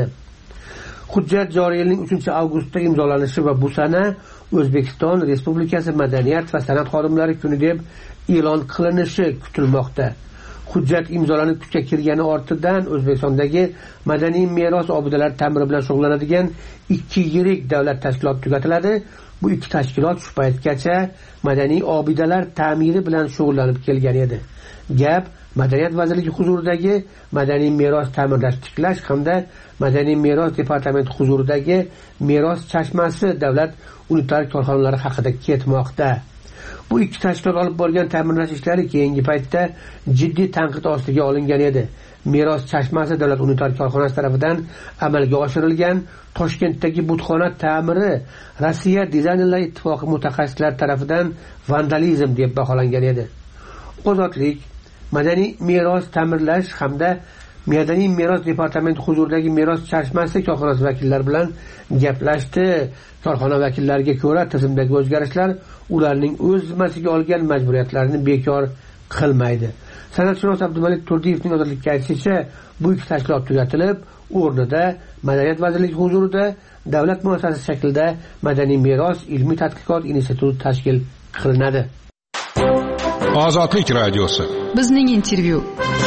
Hujjat joriy yilning uchinchi avgustda imzolanishi va bu sana O'zbekiston Respublikasi Madaniyat va san'at xodimlari kuni deb e'lon qilinishi kutilmoqda. Hujjat imzolanib kuchga kirgani ortidan O'zbekistondagi madaniy meros obidalari ta'miri bilan shug'ullanadigan ikki yirik davlat tashkiloti tugatiladi. Bu ikki tashkilot shu paytgacha madaniy obidalar ta'miri bilan shug'ullanib kelgan edi. Gap Madaniyat vazirligi huzuridagi madaniy meros ta'mirlash, tiklash hamda madaniy meros departamenti huzuridagi meros chashmasi davlat unitar korxonalari haqida ketmoqda. Bu ikki tashkilot olib borgan ta'mirlash ishlari keyingi paytda jiddiy tanqid ostiga olingan edi. Meros chashmasi davlat unitar korxonasi tomonidan amalga oshirilgan Toshkentdagi butxona ta'miri Rossiya dizaynerlar ittifoqi mutaxassislari tomonidan vandalizm deb baholangan edi. Ozodlik madaniy meros ta'mirlash hamda madaniy meros departamenti huzuridagi meros chashmasi korxonasi vakillari bilan gaplashdi. Korxona vakillariga ko'ra tizimdagi o'zgarishlar ularning o'z zimmasiga olgan majburiyatlarini bekor qilmaydi. San'atshunos Abdumalik Turdiyevning ozodlikka aytishicha, bu ikki tashkilot tugatilib, o'rnida Madaniyat vazirligi huzurida davlat muassasasi shaklida Madaniy meros ilmiy tadqiqot instituti tashkil qilinadi. Ozodlik radiosi. Bizning intervyu.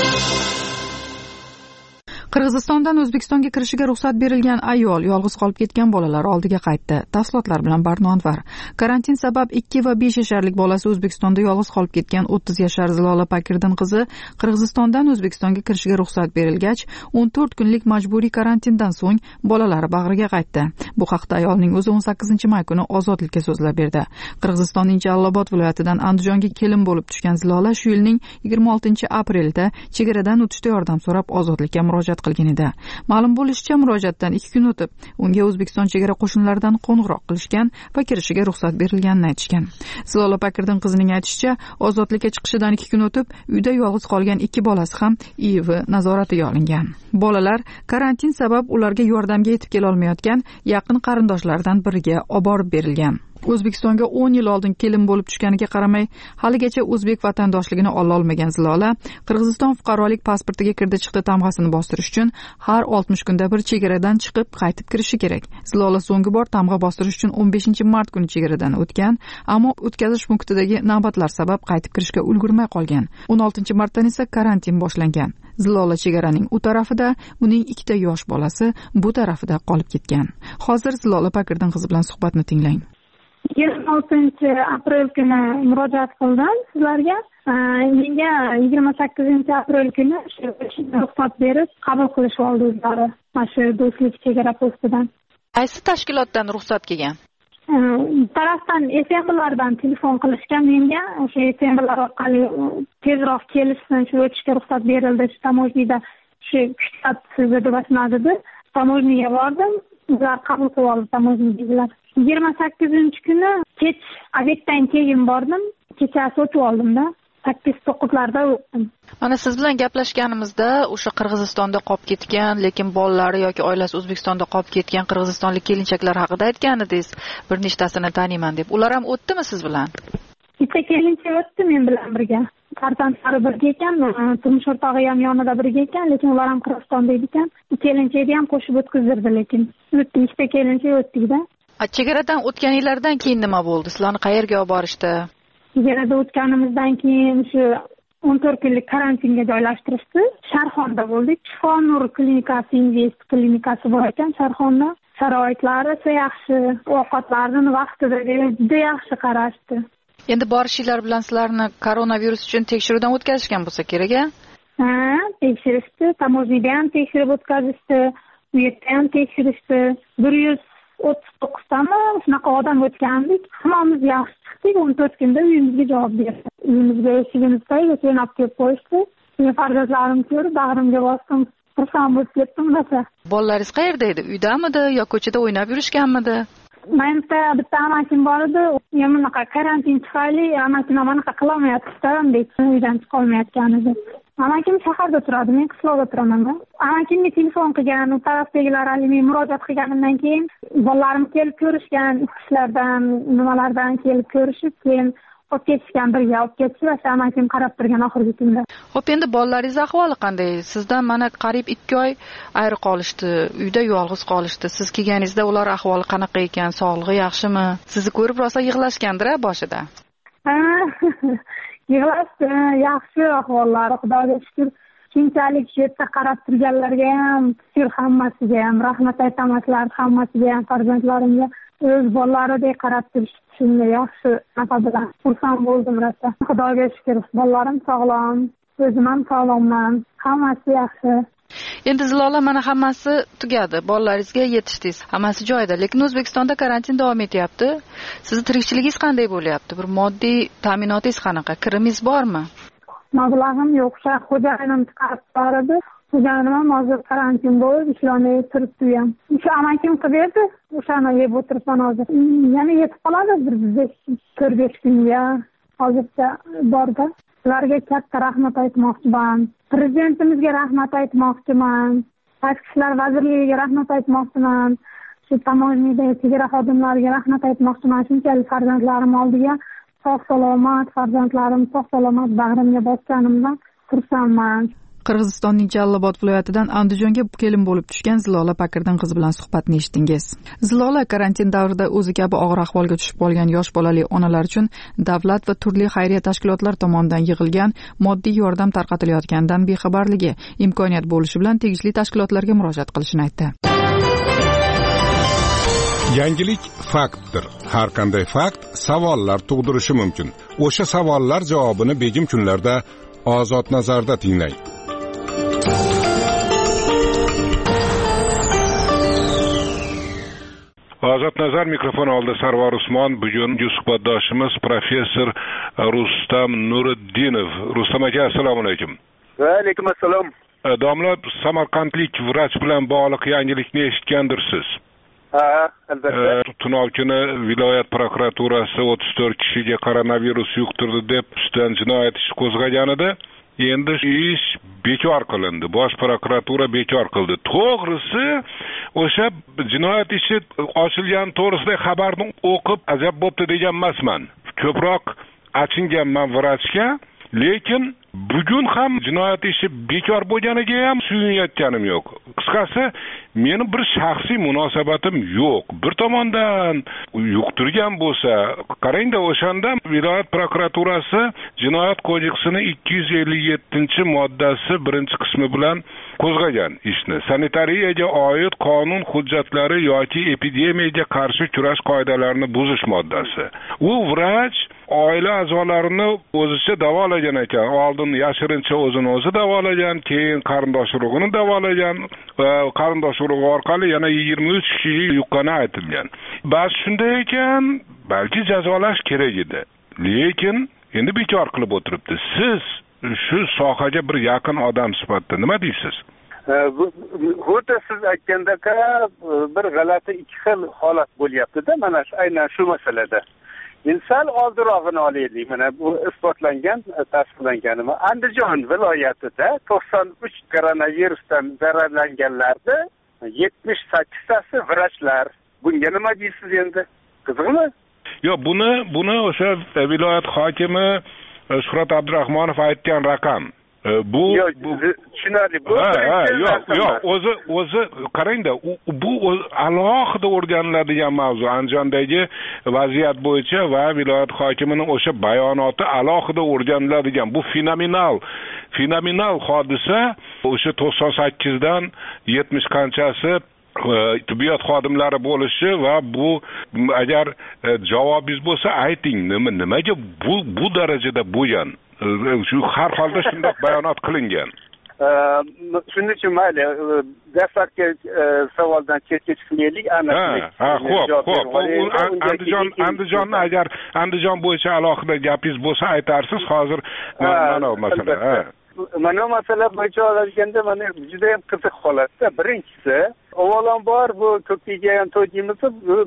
Qirg'izistondan O'zbekistonga kirishiga ruxsat berilgan ayol yolg'iz qolib ketgan bolalar oldiga qaytdi. Tafsilotlar bilan Barno Anvar. Karantin sabab ikki va besh yasharlik bolasi O'zbekistonda yolg'iz qolib ketgan o'ttiz yashar Zilola Pakirdin qizi Qirg'izistondan O'zbekistonga kirishiga ruxsat berilgach, o'n to'rt kunlik majburiy karantindan so'ng bolalari bag'riga qaytdi. Bu haqda ayolning o'zi o'n sakkizinchi may kuni Ozodlikka so'zlab berdi. Qirg'izistonning Jalolobod viloyatidan Andijonga kelin bo'lib tushgan Zilola shu yilning yigirma oltinchi aprelda chegaradan o'tishda yordam so'rab Ozodlikka murojaat qilgan edi. Ma'lum bo'lishicha, murojaatdan ikki kun o'tib, unga O'zbekiston chegara qo'shinlaridan qo'ng'iroq qilishgan va kirishiga ruxsat berilganini aytishgan. Zilola Pakirdin qizining aytishicha, ozodlikka chiqishidan ikki kun o'tib, uyda yolg'iz qolgan ikki bolasi ham I V nazoratiga olingan. Bolalar karantin sabab ularga yordamga yetib kela olmayotgan yaqin qarindoshlaridan biriga olib borib berilgan. O'zbekistonga o'n yil oldin kelin bo'lib tushganiga qaramay, haligacha o'zbek vatandoshligini ola olmagan Zilola, Qirg'iziston fuqarolik pasportiga kirdi-chiqdi tamg'asini bostirish uchun har oltmish kunda bir chegaradan chiqib, qaytib kirishi kerak. Zilola so'nggi bor tamg'a bostirish uchun o'n beshinchi mart kuni chegaradan o'tgan, ammo o'tkazish punktidagi navbatlar sabab qaytib kirishga ulgurmay qolgan. o'n oltinchi martdan esa karantin boshlangan. Zilola chegaraning u tarafida, uning ikkita yosh bolasi bu tarafida qolib ketgan. Hozir Zilola Pakirdin qizi bilan suhbatni tinglang. yigirma oltinchi aprel kuni murojaat qildim sizlarga. Menga yigirma sakkizinchi aprel kuni ruxsat berib qabul qilishib oldi o'zlari. Mana shu do'stlik chegara postidan. Qaysi tashkilotdan ruxsat kelgan? Tarafdan S M B'lardan telefon qilishgan menga. O'sha S M B'lar orqali tezroq kelishsin, shu o'tishga ruxsat berildi. Shu tamojnida shu kuchlat sizga deb aytmadi. Tamojniga bordim. Ular qabul qilib oldi tamojnidagilar. yigirma sakkizinchi kuni kech obyektdan keyin bordim. Kechasi o'tib oldim-da. sakkiz to'qqizlarda o'tdim. Mana siz bilan gaplashganimizda o'sha Qirg'izistonda qolib ketgan, lekin bolalari yoki oilasi O'zbekistonda qolib ketgan qirg'izistonlik kelinchaklar haqida aytgan edingiz. Bir nechtasini taniyman deb. Ular ham o'tdimi siz bilan? Bitta kelinchak o'tdi men bilan birga. Farzandlari birga ekan, turmush o'rtog'i ham yonida birga ekan, lekin ular ham Qirg'izistonda ekan. Kelinchakni ham qo'shib o'tkazdirdi, lekin o'tdi, ikkita kelinchak o'tdik-da. Chegaradan o'tganinglardan keyin nima bo'ldi? Sizlarni qayerga olib borishdi? Chegarada o'tganimizdan keyin shu o'n to'rt kunlik karantinga joylashtirishdi. Sharxonda bo'ldik. Shifo-nur klinikasi, invest klinikasi bor ekan Sharxonda. Sharoitlari yaxshi, ovqatlarni vaqtida juda yaxshi qarashdi. Endi borishinglar bilan sizlarni koronavirus uchun tekshiruvdan o'tkazishgan bo'lsa kerak a? Ha, tekshirishdi, tamojnida ham tekshirib o'tkazishdi, u yerda ham tekshirishdi. bir yuz o'ttiz to'qqiztami shunaqa odam o'tgandik. Hammamiz yaxshi chiqdik. o'n to'rt kunda uyimizga javob berdi. Uyimizga eshigimizga jo'nab kelib qo'yishdi. Men farzandlarim ko'rib bag'rimga bosdim. Xursand bo'lib ketdim rosa. Bolalaringiz qayerda edi? Uydamidi yo ko'chada o'ynab yurishganmidi? Menimcha bitta amakim bor edi. Men bunaqa karantin tufayli amakim anaqa qilolmayapti-da, uydan chiqa olmayotgan edi. Amakim shaharda turadi, men qishloqda turaman. Amakimga telefon qilgan, u tarafdagilar men murojaat qilganimdan keyin bolalarim kelib ko'rishgan, ishlardan, nimalardan kelib ko'rishib, keyin olib ketishgan, birga olib ketishib, amakim qarab turgan oxirgi kunda. Xo'p, endi bolalaringiz ahvoli qanday? Sizdan mana qariyb ikki oy ayri qolishdi, uyda yolg'iz qolishdi. Siz kelganingizda ular ahvoli qanaqa ekan, sog'lig'i yaxshimi? Sizni ko'rib rosa yig'lashgandir-a boshida? Ha, yig'lashdi, yaxshi ahvollari, Xudoga shukr. Keyinchalik shu yerda qarab turganlarga ham, shukr hammasiga ham, rahmat aytaman hammasiga ham, farzandlarimga o'z bolalaridek qarab turishdi. Shunga yaxshi nafa bilan xursand bo'ldim rosa. Xudoga shukr, bolalarim sog'lom, o'zim ham sog'lomman, hammasi yaxshi. Endi Zilola, mana hammasi tugadi, bolalaringizga yetishdingiz, hammasi joyida, lekin O'zbekistonda karantin davom etyapti. Sizni tirikchiligingiz qanday bo'lyapti? Bir moddiy ta'minotingiz qanaqa? Kirimingiz bormi? Mablag'im yo'q, xo'jayinim chiqarib berdi. Xo'jayinim ham hozir karantin bo'lib ishlamay turibdi ham. O'sha amakim qilib berdi, o'shani yeb o'tiribman hozir. Yana yetib qoladi bir to'rt besh kunga. Hozircha borda. Ularga katta rahmat aytmoqchiman. Prezidentimizga rahmat aytmoqchiman. Tashqi ishlar vazirligiga rahmat aytmoqchiman. Shu tamojnidagi chegara xodimlariga rahmat aytmoqchiman. Shunchalik farzandlarim oldiga sog' salomat, farzandlarim sog' salomat bag'rimga bosganimdan xursandman. Qirg'izistonning Jallobod viloyatidan Andijonga kelin bo'lib tushgan Zilola Pakirdan qiz bilan suhbatni eshitdingiz. Zilola karantin davrida o'zi kabi og'ir ahvolga tushib qolgan yosh bolali onalar uchun davlat va turli xayriya tashkilotlari tomonidan yig'ilgan moddiy yordam tarqatilayotganidan bexabarligi, imkoniyat bo'lishi bilan tegishli tashkilotlarga murojaat qilishini aytdi. Yangilik faktdir. Har qanday fakt savollar tug'dirishi mumkin. O'sha savollar javobini begim kunlarda Ozod nazarda tinglang. Ozod nazar mikrofon oldida Sarvar Usmon. Bugungi suhbatdoshimiz professor Rustam Nuriddinov. Rustam aka, assalomu alaykum. Va alaykum assalom. Domla, samarqandlik vrach bilan bog'liq yangilikni eshitgandirsiz. Ha, albatta. Tunov kuni viloyat prokuraturasi o'ttiz to'rt kishiga koronavirus yuqtirdi deb ustidan jinoyat ishi qo'zg'agan edi. Endi ish bekor qilindi. Bosh prokuratura bekor qildi. To'g'risi, o'sha jinoyat ishi ochilgan to'g'risida xabarni o'qib ajab bo'pti degan emasman. Ko'proq achinganman vrachga, lekin bugun ham jinoyat ishi bekor bo'lganiga ham suyunayotganim yo'q. Qisqasi, meni bir shaxsiy munosabatim yo'q. Bir tomondan yuqtirgan bo'lsa, qarangda, o'shanda viloyat prokuraturasi jinoyat kodeksining ikki yuz ellik yettinchi moddasi birinchi qismi bilan qo'zg'agan ishni. Sanitariyaga oid qonun hujjatlari yoki epidemiyaga qarshi kurash qoidalarini buzish moddasi. U vrach oila a'zolarini o'zicha davolagan ekan. Oldin yashirincha o'zini o'zi davolagan, keyin qarindosh urug'ini davolagan, qarindosh urug'i orqali yana yigirma uch kishiga yuqqani aytilgan. Bas shunday ekan, balki jazolash kerak edi. Lekin endi bekor qilib o'tiribdi. Siz shu sohaga bir yaqin odam sifatida nima deysiz? Xuddi siz aytgandek bir g'alati ikki xil holat bo'lyapti-da, mana aynan shu masalada. Inson oldirog'ini olaylik. Mana bu isbotlangan, tasdiqlangan. Andijon viloyatida to'qson uch koronavirusdan zararlanganlarda yetmish sakkiztasi vrachlar. Bunga nima deysiz endi? Qiziqmi? Yo'q, buni buni o'sha viloyat hokimi Shuhrat Abdurahmonov aytgan raqam. Bu tushunarli. Bu yo'q, yo'q, o'zi o'zi qarangda, bu alohida o'rganiladigan mavzu. Andijondagi vaziyat bo'yicha va viloyat hokimining o'sha bayonoti alohida o'rganiladigan. Bu fenomenal, fenomenal hodisa. O'sha to'qson sakkizdan yetmish qanchasi tibbiyot xodimlari bo'lishi va bu agar javobingiz bo'lsa ayting, nima nimaga bu bu darajada bo'lgan? Shu har holda shunday bayonot qilingan. Shuning uchun mayli dastlabki savoldan chetga chiqmaylik. Ha, ha, xo'p, xo'p. Andijon Andijonni agar Andijon bo'yicha alohida gapingiz bo'lsa aytarsiz. Hozir mana bu masala. Ha. Mana masala bo'yicha olganda mana juda ham qiziq holatda. Birinchisi, avvalambor bu ko'paygan to'yimiz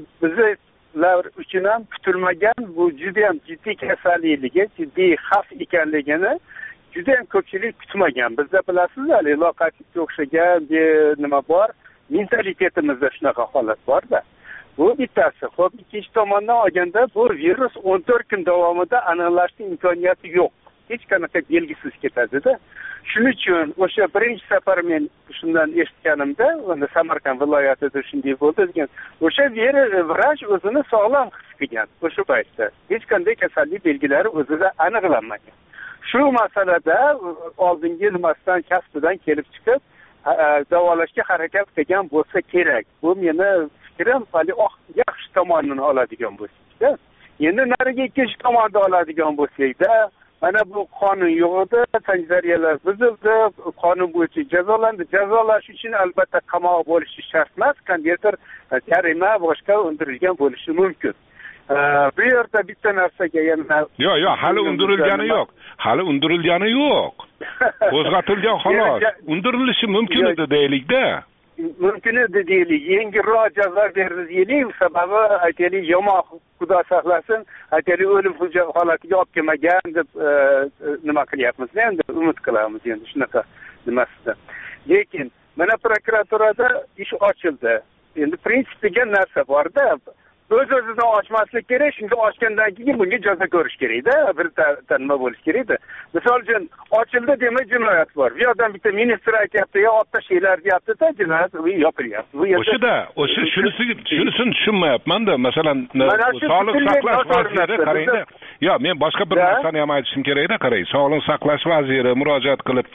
bizlar uchun ham kutilmagan bu juda ham jiddiy kasallikligi, jiddiy xavf ekanligini juda ham ko'pchilik kutmagan. Bizda bilasizlar, loqayblikka o'xshagan nima bor, mentalitetimizda shunaqa holat bor-da. Bu bittasi. Xo'p, ikkinchi tomondan olganda bu virus o'n to'rt kun davomida aniqlashning imkoniyati yo'q. Hech qanaqa belgisiz ketadi-da. Shuning uchun o'sha birinchi safar men shundan eshitganimda, unda Samarqand viloyatida shunday bo'ldi degan. O'sha vrach o'zini sog'lom his qilgan o'sha paytda. Hech qanday kasallik belgilari o'zida aniqlanmagan. Shu masalada oldingi nimasidan kasbidan kelib chiqib davolashga harakat qilgan bo'lsa kerak. Bu meni fikrim, hali yaxshi tomonini oladigan bo'lsak-da. Endi nariga ikkinchi tomonni oladigan bo'lsak-da, mana bu qonun yo'q edi, sanitariyalar buzildi, qonun bo'yicha jazolandi. Jazolash uchun albatta qamoq bo'lishi shart emas, qandaydir jarima boshqa undirilgan bo'lishi mumkin. Bu yerda bitta narsaga yana yo'q, yo'q, hali undirilgani yo'q. Hali undirilgani yo'q. Qo'zg'atilgan xolos. Undirilishi mumkin edi deylik-da. Mumkin edi deylik. Yengilroq jazo berdi deylik, sababi aytaylik, yomon Xudo saqlasin, aytaylik o'lim holatiga olib kelmagan deb nima qilyapmiz, endi umid qilamiz endi shunaqa nimasida. Lekin mana prokuraturada ish ochildi. Endi prinsip degan narsa bor-da. O'z-o'zidan ochmaslik kerak, shunga ochgandan keyin bunga jazo ko'rish kerak-da, bir nima bo'lish kerak-da. Misol uchun, ochildi demak jinoyat bor. Bu yerdan bitta ministr aytayapti, yo olib tashlaylar deyapti-da, jinoyat yopilyapti. Bu yerda o'shida, o'sha shunisi, shunisini tushunmayapman-da. Masalan, sog'liq saqlash vaziri qarangda. Yo, men boshqa bir narsani ham aytishim kerak-da, qarang. Sog'liq saqlash vaziri murojaat qilib,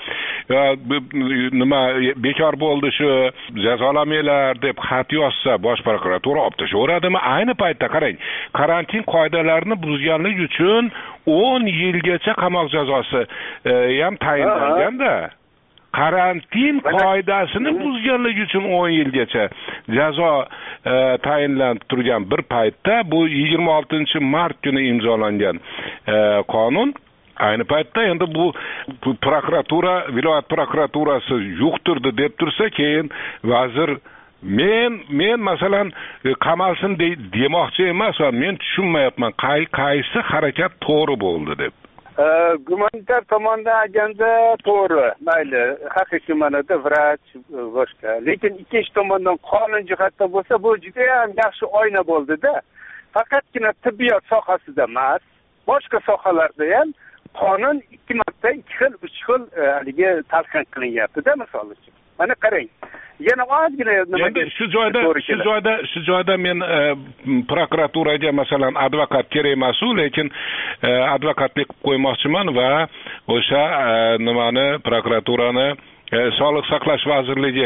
nima bekor bo'ldi shu, jazolamanglar deb xat yozsa, bosh prokuratura olib tashlayveradimi? Ayni paytda qarang, karantin qoidalarini buzganlik uchun o'n yilgacha qamoq jazosi ham tayinlanganda. Karantin qoidasini buzganlik uchun o'n yilgacha jazo tayinlanib turgan bir paytda bu yigirma oltinchi mart kuni imzolangan qonun. Ayni paytda endi bu prokuratura, viloyat prokuraturasi yuqtirdi deb tursa, keyin vazir Men men masalan qamalsin demoqchi emas va men tushunmayapman qay qaysi harakat to'g'ri bo'ldi deb. Gumanitar tomondan olganda to'g'ri, mayli, haqiqiy ma'noda vrach boshqa. Lekin ikkinchi tomondan qonun jihatdan bo'lsa, bu juda ham yaxshi oyna bo'ldi-da. Faqatgina tibbiyot sohasida emas, boshqa sohalarda ham qonun ikki marta, ikki xil, uch xil haligi talqin qilinyapti-da, misol uchun. Mana qarang. Yana ozgina endi shu joyda shu joyda shu joyda men prokuraturaga masalan advokat kerak emas, lekin advokatlik qilib qo'ymoqchiman va o'sha nimani prokuraturani Sog'liq saqlash vazirligi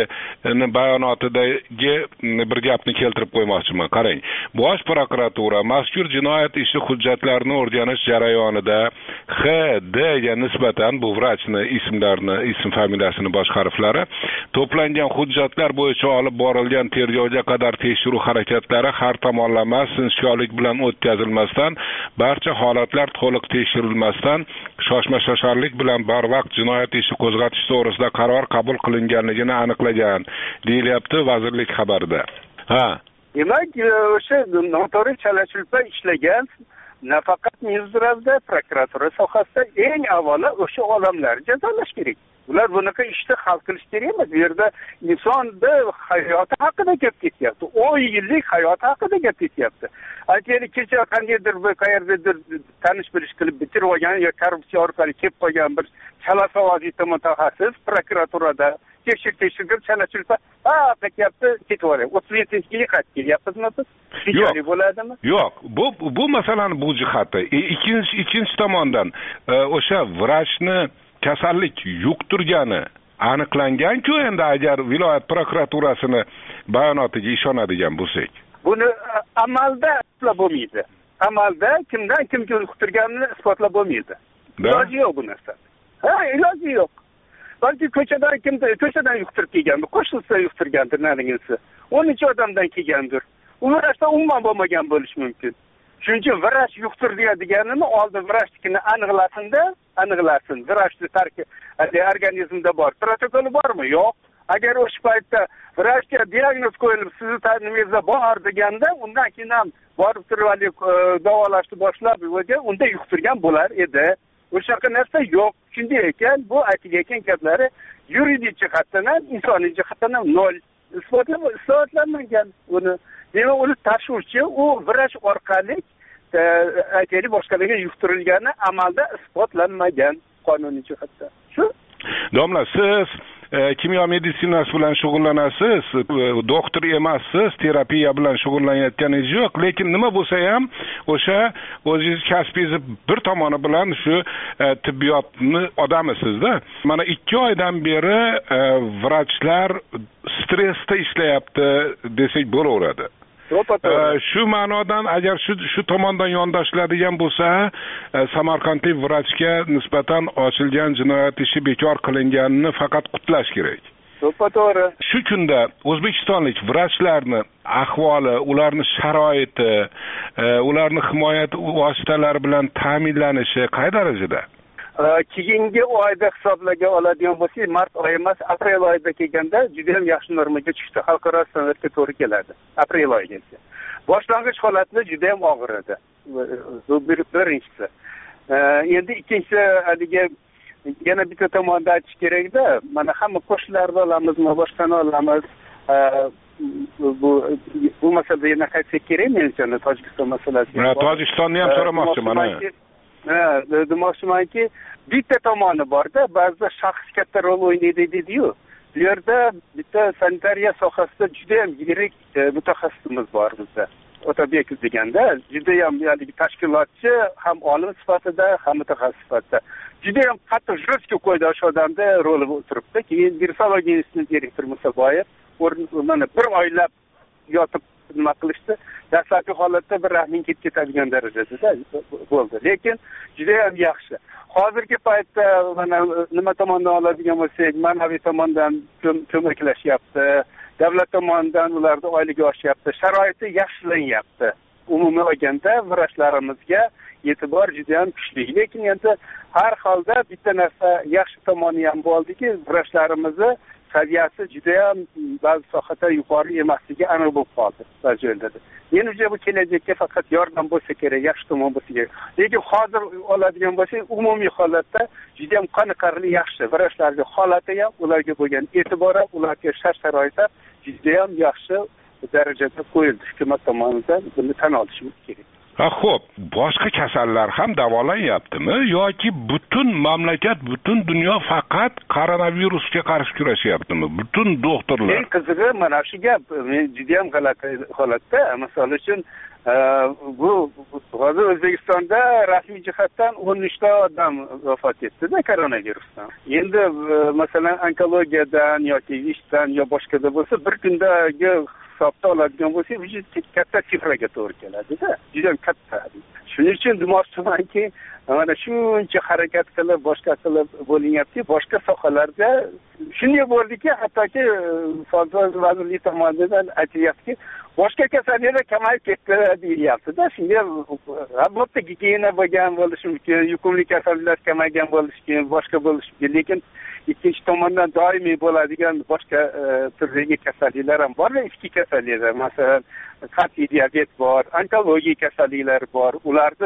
bayonotidagi bir gapni keltirib qo'ymoqchiman. Qarang, Bosh prokuratura mazkur jinoyat ishi hujjatlarini o'rganish jarayonida X D ga nisbatan bu vrachni ismlarini, ism familiyasini bosh harflari to'plangan hujjatlar bo'yicha olib borilgan tergovga qadar tekshiruv harakatlari har tomonlama sinchkovlik bilan o'tkazilmasdan, barcha holatlar to'liq tekshirilmasdan, shoshma-shosharlik bilan barvaqt jinoyat ishi qo'zg'atish to'g'risida qaror qabul qilinganligini aniqlagan deyilyapti vazirlik xabarida. Ha. Demak, o'sha noto'g'ri chala-chulpa ishlagan nafaqat Mizrazda, prokuratura sohasida eng avvalo o'sha odamlarni jazolash kerak. Ular bunaqa ishni hal qilish kerak emas. Bu yerda insonni hayoti haqida gap ketyapti. o'n yillik hayoti haqida gap ketyapti. Aytaylik, kecha qandaydir bir qayerdadir tanish bilish qilib bitirib olgan yo korrupsiya orqali kelib qolgan bir chalasavozita mutaxassis prokuraturada tekshir tekshirib chala-chulpa ha qilyapti, ketaveradi. o'ttiz yettinchi yilga qaytib kelyapmizmi biz? Yo'q bo'ladimi? Yo'q, bu bu masalani bu jihati. Ikkinchi ikkinchi tomondan o'sha vrachni kasallik yuqtirgani aniqlangan-ku, endi agar viloyat prokuraturasini bayonotiga ishonadigan bo'lsak. Buni amalda isbotlab bo'lmaydi. Amalda kimdan kim yuqtirganini isbotlab bo'lmaydi. Iloji yo'q bu narsa. Ha, iloji yo'q. Balki ko'chadan kimdir, ko'chadan yuqtirib kelgandir, qo'shilsa yuqtirgandir, narigisi. o'n necha odamdan kelgandir. U vrachda umuman bo'lmagan bo'lishi mumkin. Shuning uchun vrach yuqtirdi deganini oldin vrachnikini aniqlasin-da, aniqlasin. Vrachni tarki organizmda bor. Protokoli bormi? Yo'q. Agar o'sha paytda vrachga diagnoz qo'yilib, sizni taningizda bor deganda, undan keyin ham borib turib davolashni boshlab, unda yuqtirgan bo'lar edi. O'shaqa narsa yo'q. Shunday ekan, bu aytilgan gaplari yuridik jihatdan ham, insoniy jihatdan ham nol. Isbotlanmagan uni. Demak, uni tashuvchi u vrach orqali aytaylik boshqalarga yuqtirilgani amalda isbotlanmagan qonuniy jihatdan. Shu. Domla, siz kimyo meditsinasi bilan shug'ullanasiz, doktor emassiz, terapiya bilan shug'ullanayotganingiz yo'q, lekin nima bo'lsa ham o'sha o'zingiz kasbingiz bir tomoni bilan shu tibbiyotni odamisiz-da. Mana ikki oydan beri vrachlar stressda ishlayapti desak bo'laveradi. Shu ma'nodan agar shu shu tomondan yondashiladigan bo'lsa, samarqandlik vrachga nisbatan ochilgan jinoyat ishi bekor qilinganini faqat qutlash kerak. To'g'ri. Shu kunda o'zbekistonlik vrachlarni ahvoli, ularning sharoiti, ularning himoya vositalari bilan ta'minlanishi qay darajada? Keyingi oyda hisoblaga oladigan bo'lsak, mart oyi emas, aprel oyida kelganda juda ham yaxshi normaga tushdi. Xalqaro standartga to'g'ri keladi. Aprel oyigacha. Boshlang'ich holatda juda ham og'ir edi. Bu birinchisi. Endi ikkinchisi, haligi yana bitta tomonda aytish kerak-da, mana hamma qo'shnilarni olamizmi, boshqani olamiz. Bu bu masalada yana qaytsak kerak menimcha, Tojikiston masalasi. Ha, Tojikistonni ham so'ramoqchiman mana. Ha, demoqchimanki, bitta tomoni bor-da, ba'zida shaxs katta rol o'ynaydi dedi-yu. Bu yerda bitta sanitariya sohasida juda ham yirik mutaxassisimiz bor bizda. Otabek deganda, juda ham ya'ni tashkilotchi, ham olim sifatida, ham mutaxassis sifatida. Juda ham qattiq juristga qo'ydi o'sha odamda roli o'tiribdi. Keyin virusologiya instituti direktori Musaboyev mana bir oylab yotib nima qilishdi. Dastlabki holatda bir rahming ketib ketadigan darajada bo'ldi. Lekin juda ham yaxshi. Hozirgi paytda mana nima tomondan oladigan bo'lsak, ma'naviy tomondan ko'maklashyapti. Davlat tomonidan ularda oyligi oshyapti. Sharoiti yaxshilanyapti. Umuman olganda vrachlarimizga e'tibor juda ham kuchli. Lekin endi har holda bitta narsa yaxshi tomoni ham bo'ldiki, vrachlarimizni saviyasi juda ham ba'zi sohada yuqori emasligi aniq bo'lib qoldi ba'zi joylarda. Menimcha bu kelajakka faqat yordam bo'lsa kerak, yaxshi tomon bo'lsa kerak. Lekin hozir oladigan bo'lsak, umumiy holatda juda ham qoniqarli yaxshi. Vrachlarga holati ham, ularga bo'lgan e'tibor ham, ularga shart-sharoit ham juda ham yaxshi darajada qo'yildi. Hukumat tomonidan buni tan olishimiz kerak. Ha, xo'p, boshqa kasallar ham davolanyaptimi yoki butun mamlakat, butun dunyo faqat koronavirusga qarshi kurashyaptimi? Butun doktorlar. Eng qizig'i mana shu gap, men juda ham g'alati holatda, masalan uchun bu hozir O'zbekistonda rasmiy jihatdan o'n uchta odam vafot etdi-da koronavirusdan. Endi masalan onkologiyadan yoki ishdan yo boshqada bo'lsa, bir kundagi hisobda oladigan bo'lsak, bu katta sifraga to'g'ri keladi-da. Juda ham katta. Shuning uchun demoqchimanki, mana shuncha harakat qilib, boshqa qilib bo'linyapti, boshqa sohalarda shunday bo'ldiki, hattoki Sog'liqni vazirligi tomonidan aytilyaptiki, boshqa kasalliklar kamayib ketdi deyilyapti-da. Shunga albatta gigiyena bo'lgan bo'lishi mumkin, yuqumli kasalliklar kamaygan bo'lishi mumkin, boshqa bo'lishi mumkin, lekin ikkinchi tomondan doimiy bo'ladigan boshqa turdagi kasalliklar ham bor va ichki kasalliklar, masalan, qat'iy diabet bor, onkologiya kasalliklari bor. Ularda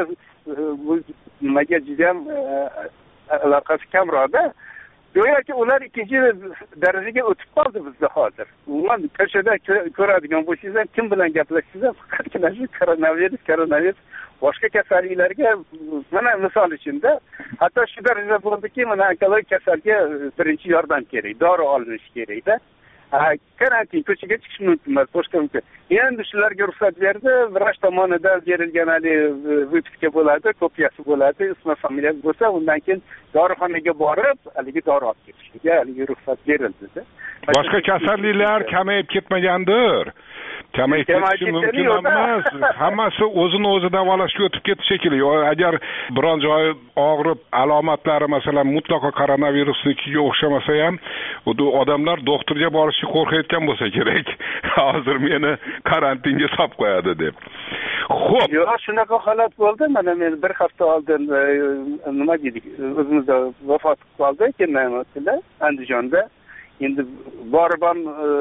nimaga juda ham aloqasi kamroq-da. Go'yoki ular ikkinchi darajaga o'tib qoldi bizda hozir. Umuman ko'chada ko'radigan bo'lsangiz, kim bilan gaplashsangiz, faqatgina shu koronavirus, koronavirus boshqa kasalliklarga, mana misol uchunda, hatto shu darajada bo'ldiki, mana onkologik kasalga birinchi yordam kerak, dori olinish kerak-da. karantin, ko'chaga chiqish mumkin emas, boshqa mumkin. Endi shularga ruxsat berdi, vrach tomonidan berilgan hali vyipska bo'ladi, kopiyasi bo'ladi, ismi familiyasi bo'lsa, undan keyin dorixonaga borib, haligi dori olib ketishga haligi ruxsat berildi. Boshqa kasalliklar kamayib ketmagandir. Kamayib ketishi mumkin emas. Hammasi o'zini o'zi davolashga o'tib ketishi kerak. Agar biron joyi og'rib, alomatlari masalan mutlaqo koronavirusnikiga o'xshamasa ham, odamlar doktorga borishga qo'rqayotgan bo'lsa kerak. Hozir meni karantinga solib qo'yadi deb. Xo'p. Yo'q, shunaqa holat bo'ldi. Mana men bir hafta oldin nima dedik, o'zimizda vafot qildi, kelmayaptilar Andijonda. Endi borib ham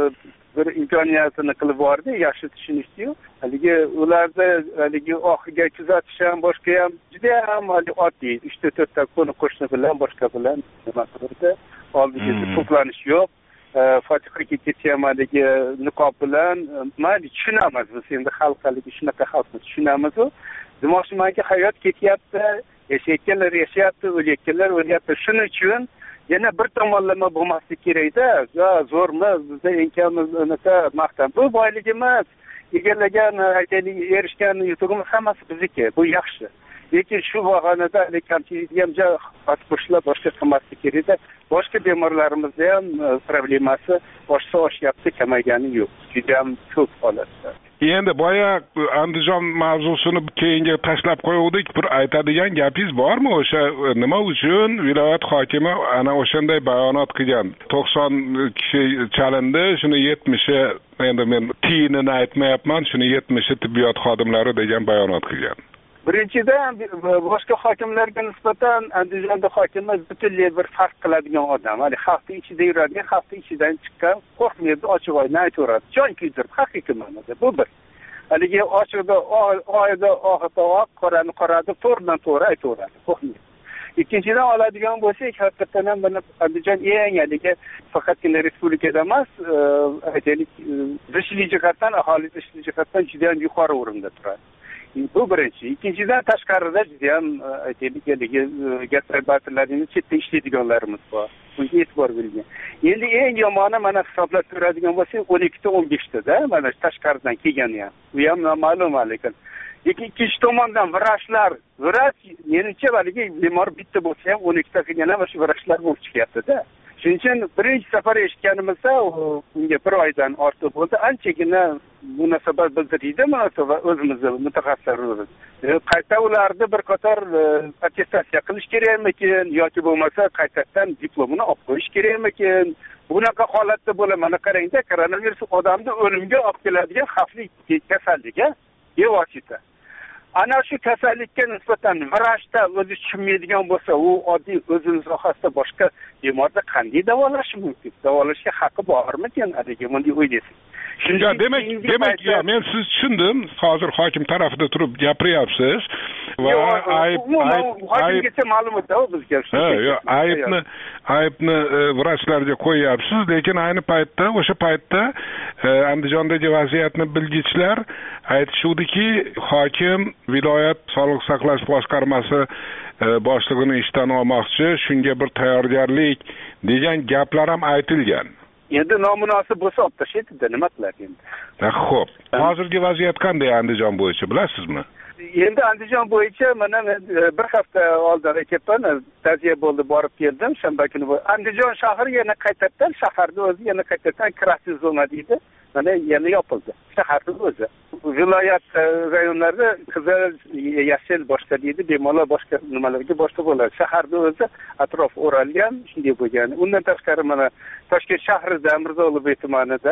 bir imkoniyatini qilib bordi, yaxshi tushunishdi-yu. Haligi ularda haligi oxiga kuzatish ham, boshqa ham juda ham oddiy. uch to'rt ta qo'ni qo'shni bilan, boshqa bilan nima qildi? Oldiga to'planish yo'q. Fotihaga ketgan haligi niqob bilan, mayli tushunamiz biz endi xalq haligi shunaqa xalqni tushunamiz-ku. Demoqchimanki, hayot ketyapti, yashayotganlar yashayapti, o'layotganlar o'lyapti. Shuning uchun yana bir tomonlama bo'lmaslik kerak-da. Ya zo'rmi, bizda eng kami unaqa maqtan. Bu boylik emas. Egallagan, aytaylik, erishgan yutug'imiz hammasi bizniki. Bu yaxshi. Lekin shu bahonada kamchilikni ham qo'shilib boshqa qilmaslik kerak-da. Boshqa bemorlarimizda ham problemasi boshqa oshyapti, kamaygani yo'q. Juda ham ko'p holatda. Endi boya Andijon mavzusini keyinga tashlab qo'yuvdik, bir aytadigan gapingiz bormi? O'sha nima uchun viloyat hokimi ana o'shanday bayonot qilgan? to'qson kishi chalindi, shuni yetmishi, endi men tiyinini aytmayapman, shuni yetmishi tibbiyot xodimlari degan bayonot qilgan. Birinchidan boshqa hokimlarga nisbatan Andijonda hokimlar butunlay bir farq qiladigan odam. Hali xalqning ichida yuradigan, xalqning ichidan chiqqan, qo'rqmaydi, ochiq oyni aytaveradi. Jon kuydirib, haqiqiy ma'noda bu bir. Haligi ochiqda oyda oxirda oq, qorani qora deb to'g'ridan to'g'ri aytaveradi, qo'rqmaydi. Ikkinchidan oladigan bo'lsak, haqiqatan ham buni Andijon eng haligi faqatgina respublikada emas, aytaylik, zishli jihatdan, aholi zishli jihatdan juda ham yuqori o'rinda turadi. Bu birinchi. Ikkinchidan tashqarida juda ham aytaylik, haligi gastarbatellarning chetda ishlaydiganlarimiz bor. Bunga e'tibor berilgan. Endi eng yomoni mana hisoblab ko'radigan bo'lsak, o'n ikki ta o'n besh ta da, mana tashqaridan kelgani ham. Bu ham noma'lum lekin. Lekin ikkinchi tomondan vrachlar, vrach menimcha haligi bemor bitta bo'lsa ham o'n ikki ta qilgan ham shu vrachlar bo'lib chiqyapti-da. Shuning uchun birinchi safar eshitganimizda unga bir oydan ortiq bo'ldi, anchagina munosabat bildirdi, munosabat o'zimizning mutaxassislarimiz. Qayta ularni bir qator attestatsiya qilish kerakmikin yoki bo'lmasa qaytadan diplomini olib qo'yish kerakmikin? Bunaqa holatda bo'la, mana qarangda, koronavirus odamni o'limga olib keladigan xavfli kasallik, bevosita. Ana shu kasallikka nisbatan vrachda o'zi tushunmaydigan bo'lsa, u oddiy o'zini sohasida boshqa bemorni qanday davolashi mumkin? Davolashga haqqi bormikin? Haligi bunday o'ylaysiz. Shunga demak, demak, ya men siz tushundim. Hozir hokim tarafida turib gapiryapsiz va ayb hokimgacha ma'lumotda bizga. Yo'q, aybni aybni vrachlarga qo'yapsiz, lekin ayni paytda, o'sha paytda Andijondagi vaziyatni bilgichlar aytishuvdiki, hokim viloyat sog'liqni saqlash boshqarmasi boshlig'ini ishdan olmoqchi, shunga bir tayyorgarlik degan gaplar ham aytilgan. Endi nomunosib bo'lsa olib tashlaydi-da, nima qiladi endi? Xo'p, hozirgi vaziyat qanday Andijon bo'yicha bilasizmi? Endi Andijon bo'yicha mana bir hafta oldin ekanman, ta'ziya bo'ldi, borib keldim, shanba kuni. Andijon shahri yana qaytadan, shaharning o'zi yana qaytadan krasniy zona deydi. Mana yana yopildi. Shaharning o'zi. Viloyat rayonlarda qizil, yashil boshqa deydi, bemalol boshqa nimalarga boshqa bo'ladi. Shaharning o'zi atrof o'ralgan, shunday bo'lgan. Undan tashqari mana Toshkent shahrida, Mirzo-Ulug'bek tumanida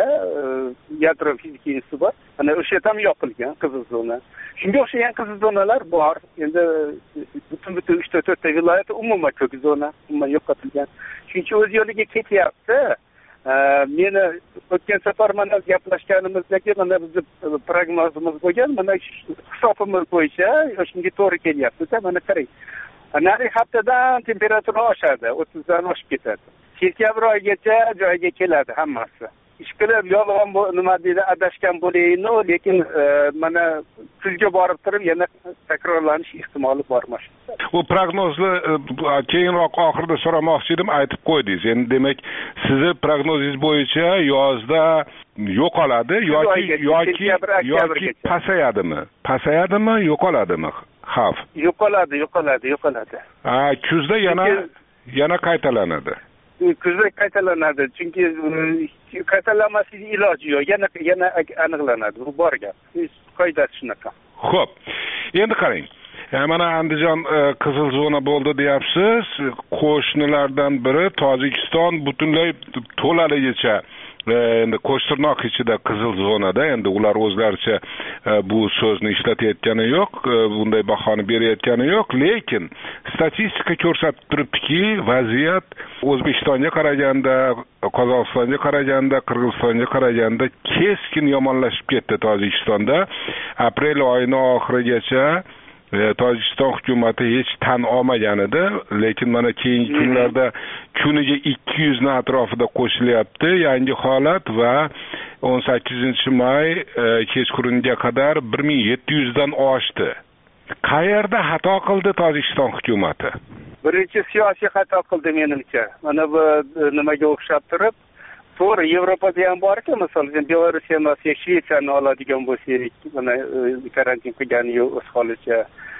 yadro fizika instituti bor. Mana o'sha ham yopilgan qizil zona. Shunga o'xshagan qizil zonalar bor. Endi butun butun uch to'rt ta viloyat umuman ko'k zona, umuman yo'qotilgan. Shuning uchun o'z yo'liga ketyapti. Meni o'tgan safar mana gaplashganimizdagi mana bizning prognozimiz bo'lgan, mana hisobimiz bo'yicha shunga to'g'ri kelyapti-da, mana qarang. Nari haftadan temperatura oshadi, o'ttizdan oshib ketadi. Sentyabr oyigacha joyiga keladi hammasi. ishqilib yolg'on nima deydi adashgan bo'layinu, lekin mana kuzga borib turib yana takrorlanish ehtimoli bor mana. Bu prognozni keyinroq oxirida so'ramoqchi edim, aytib qo'ydingiz. Endi demak, sizni prognozingiz bo'yicha yozda yo'qoladi yoki yoki yoki pasayadimi? Pasayadimi, yo'qoladimi xavf? Yo'qoladi, yo'qoladi, yo'qoladi. Ha, kuzda yana yana qaytalanadi. Kuzda qaytalanadi, chunki qaytalanmaslik iloji yo'q. Yana yana aniqlanadi. Bu bor gap. Qoidasi shunaqa. Xo'p. Endi qarang. Mana Andijon qizil zona bo'ldi deyapsiz. Qo'shnilardan biri Tojikiston butunlay to'laligicha endi qo'shtirnoq ichida qizil zonada, endi ular o'zlaricha bu so'zni ishlatayotgani yo'q, bunday bahoni berayotgani yo'q, lekin statistika ko'rsatib turibdiki, vaziyat O'zbekistonga qaraganda, Qozog'istonga qaraganda, Qirg'izistonga qaraganda keskin yomonlashib ketdi. Tojikistonda aprel oyining oxirigacha Tojikiston hukumati hech tan olmagan edi, lekin mana keyingi kunlarda kuniga ikki yuz na atrofida qo'shilyapti yangi holat va o'n sakkizinchi may kechqurunga qadar bir ming yetti yuz dan oshdi. Qayerda xato qildi Tojikiston hukumati? Birinchi siyosiy xato qildi menimcha. Mana bu nimaga o'xshab turib, to'g'ri Yevropada ham bor-ku, masalan, Belarusga emas, Shvetsiyani oladigan bo'lsak, mana karantin qilgani yo'q o'z holicha.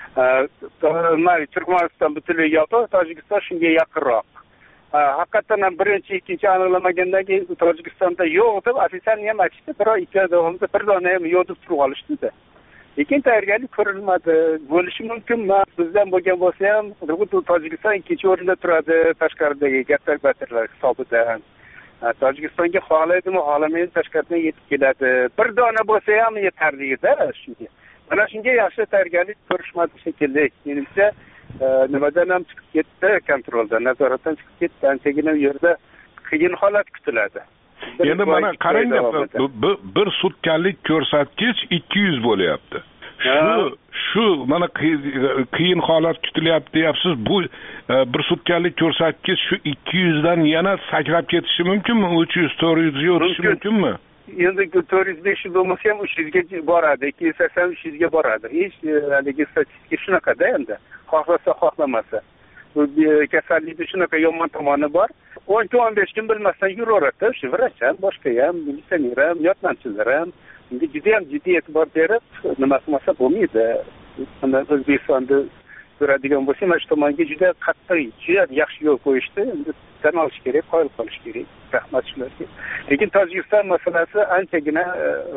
Turkmaniston butunlay yopiq, Tojikiston shunga yaqinroq. Haqiqatan ham birinchi, ikkinchi aniqlamagandan keyin Tojikistonda yo'q deb ofitsialni ham aytishdi, biroq ikki oy davomida bir dona ham yo'q deb turib olishdi-da. Lekin tayyorgarlik ko'rilmadi. Bo'lishi mumkin emas. Bizdan bo'lgan bo'lsa ham, Tojikiston ikkinchi o'rinda turadi tashqaridagi gap-batirlar hisobidan. Tojikistonga xohlaydimi, xohlamaydi tashqaridan yetib keladi. Bir dona bo'lsa ham yetarli-da shunga. Mana shunga yaxshi tayyorgarlik ko'rishmadi shekilli. Menimcha nimadan ham chiqib ketdi, kontroldan, nazoratdan chiqib ketdi. Anchagina u yerda qiyin holat kutiladi. Endi mana qarang, bir sutkalik ko'rsatkich ikki yuz bo'lyapti. Shu shu mana qiyin holat kutilyapti deyapsiz. Bu bir sutkalik ko'rsatkich shu ikki yuz dan yana sakrab ketishi mumkinmi? uch yuz to'rt yuz ga o'tishi mumkinmi? Endi to'rt yuz besh yuz bo'lmasa ham uch yuz ga boradi, ikki yuz sakson uch yuz ga boradi. Hech haligi statistika shunaqa-da endi. Xohlasa, xohlamasa. Bu kasallikning shunaqa yomon tomoni bor. o'n o'n besh kun bilmasdan yuraveradi, shu vrach ham, boshqa ham, militsioner ham, yordamchilar ham. Bunga juda ham jiddiy e'tibor berib, nima qilmasa bo'lmaydi. Mana O'zbekistonda ko'radigan bo'lsa, mana shu tomonga juda qattiq, juda yaxshi yo'l qo'yishdi. Endi tan olish kerak, qoyil qolish kerak. Rahmat shularga. Lekin Tojikiston masalasi anchagina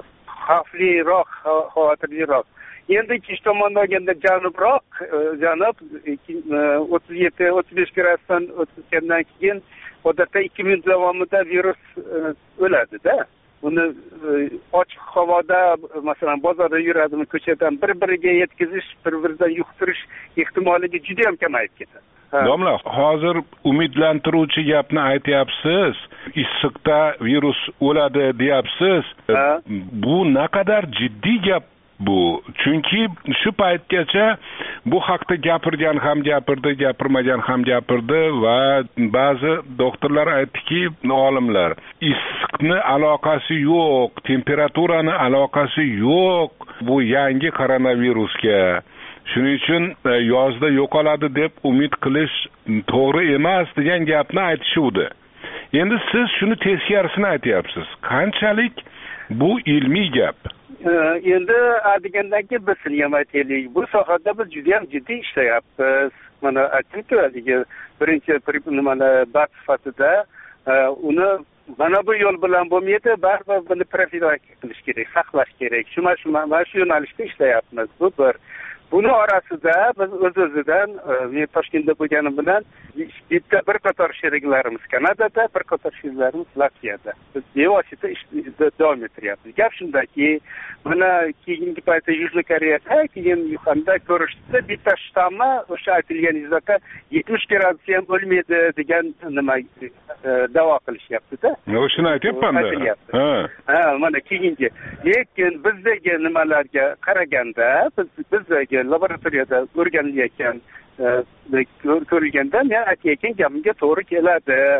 xavfliroq, xavotirliroq. Endi ikkinchi tomondan olganda janubroq, janub o'ttiz yetti o'ttiz besh gradusdan o'tgandan keyin odatda ikki minut davomida virus o'ladi-da. Uni ochiq havoda, masalan, bozorda yuradimi, ko'chadan bir-biriga yetkazish, bir-biridan yuqtirish ehtimoligi juda ham kamayib ketadi. Domla, hozir umidlantiruvchi gapni aytyapsiz. Issiqda virus o'ladi deyapsiz. Bu naqadar jiddiy gap bu. Chunki shu paytgacha bu haqda gapirgan ham gapirdi, gapirmagan ham gapirdi va ba'zi doktorlar aytdiki, olimlar, issiqni aloqasi yo'q, temperaturani aloqasi yo'q bu yangi koronavirusga. Shuning uchun yozda yo'qoladi deb umid qilish to'g'ri emas degan gapni aytishuvdi. Endi siz shuni teskarisini aytyapsiz. Qanchalik bu ilmiy gap? Endi degandan keyin biz ham aytaylik, bu sohada biz juda ham jiddiy ishlayapmiz. Mana aytdik-ku, birinchi nimani bat sifatida uni mana bu yo'l bilan bo'lmaydi, baribir buni profilaktika qilish kerak, saqlash kerak. Shuma shuma mana shu yo'nalishda ishlayapmiz. Bu bir. Buni orasida biz o'z-o'zidan, men Toshkentda bo'lganim bilan bitta bir qator sheriklarimiz Kanadada, bir qator sheriklarimiz Latviyada. Biz bevosita davom ettiryapmiz. Gap shundaki, mana keyingi paytda Yužniy Koreyada, keyin Yuxanda ko'rishdi, bitta shtammi o'sha aytilganingizdek yetmish gradus ham o'lmaydi degan nima da'vo qilishyapti-da. O'shani aytyapman-da. Ha. Ha, mana keyingi. Lekin bizdagi nimalarga qaraganda, biz bizdagi laboratoriyada o'rganilayotgan ko'rilganda men aytayotgan gapimga to'g'ri keladi.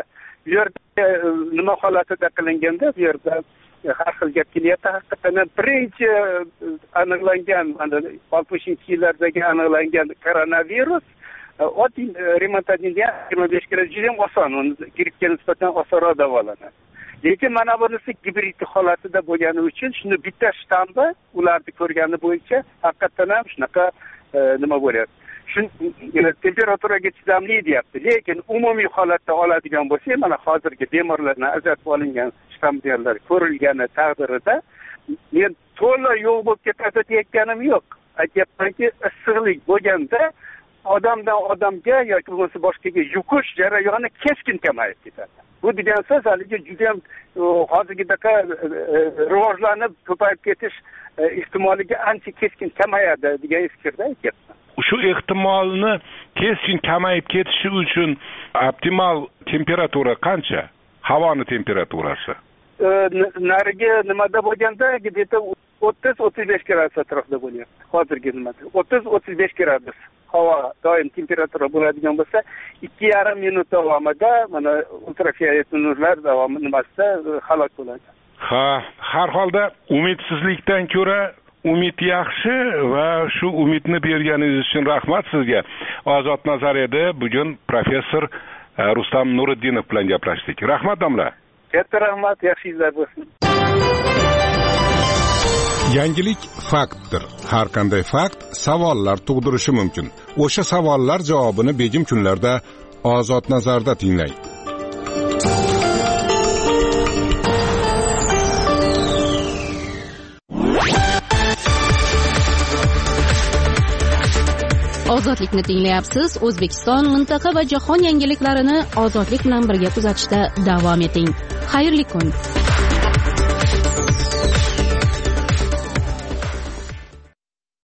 bu yerda nima holatida qilinganda bu yerda har xil gap kelyapti. Haqiqatan birinchi aniqlangan mana oltmishinchi yillardagi aniqlangan koronavirus oddiy remontadinda yigirma besh kira juda ham oson, uni grippga nisbatan osonroq davolanadi. Lekin mana bunisi gibrid holatida bo'lgani uchun shuni bitta shtammi ularni ko'rgani bo'yicha haqiqatan ham shunaqa nima bo'lyapti. Shu temperaturaga chidamli deyapti. Lekin umumiy holatda oladigan bo'lsak, mana hozirgi bemorlardan ajratib olingan shtammlar ko'rilgani taqdirida men to'la yo'q bo'lib ketadi deyotganim yo'q. Aytyapmanki, issiqlik bo'lganda odamdan odamga yoki bo'lmasa boshqaga yuqish jarayoni keskin kamayib ketadi. Bu degan so'z haligi juda ham hozirgidaqa rivojlanib ko'payib ketish ehtimolligi ancha keskin kamayadi degan fikrda aytyapman. Shu ehtimolni keskin kamayib ketishi uchun optimal temperatura qancha? Havoni temperaturasi. Narigi nimada bo'lganda где-то o'ttiz o'ttiz besh gradus atrofida bo'lyapti. Hozirgi nimada o'ttiz o'ttiz besh gradus havo doim temperatura bo'ladigan bo'lsa, ikki yarim minut davomida mana ultrafiolet nurlar davomi nimasida halok bo'ladi. Ha, har holda umidsizlikdan ko'ra umid yaxshi va shu umidni berganingiz uchun rahmat sizga. Ozod nazariyada bugun professor Rustam Nuriddinov bilan gaplashdik. Rahmat domla. Katta rahmat, yaxshi yillar bo'lsin. Yangilik faktdir. Har qanday fakt savollar tug'dirishi mumkin. O'sha savollar javobini begim kunlarda Ozod nazarda tinglang. Ozodlikni tinglayapsiz. O'zbekiston, mintaqa va jahon yangiliklarini ozodlik bilan birga kuzatishda davom eting. Xayrli kun.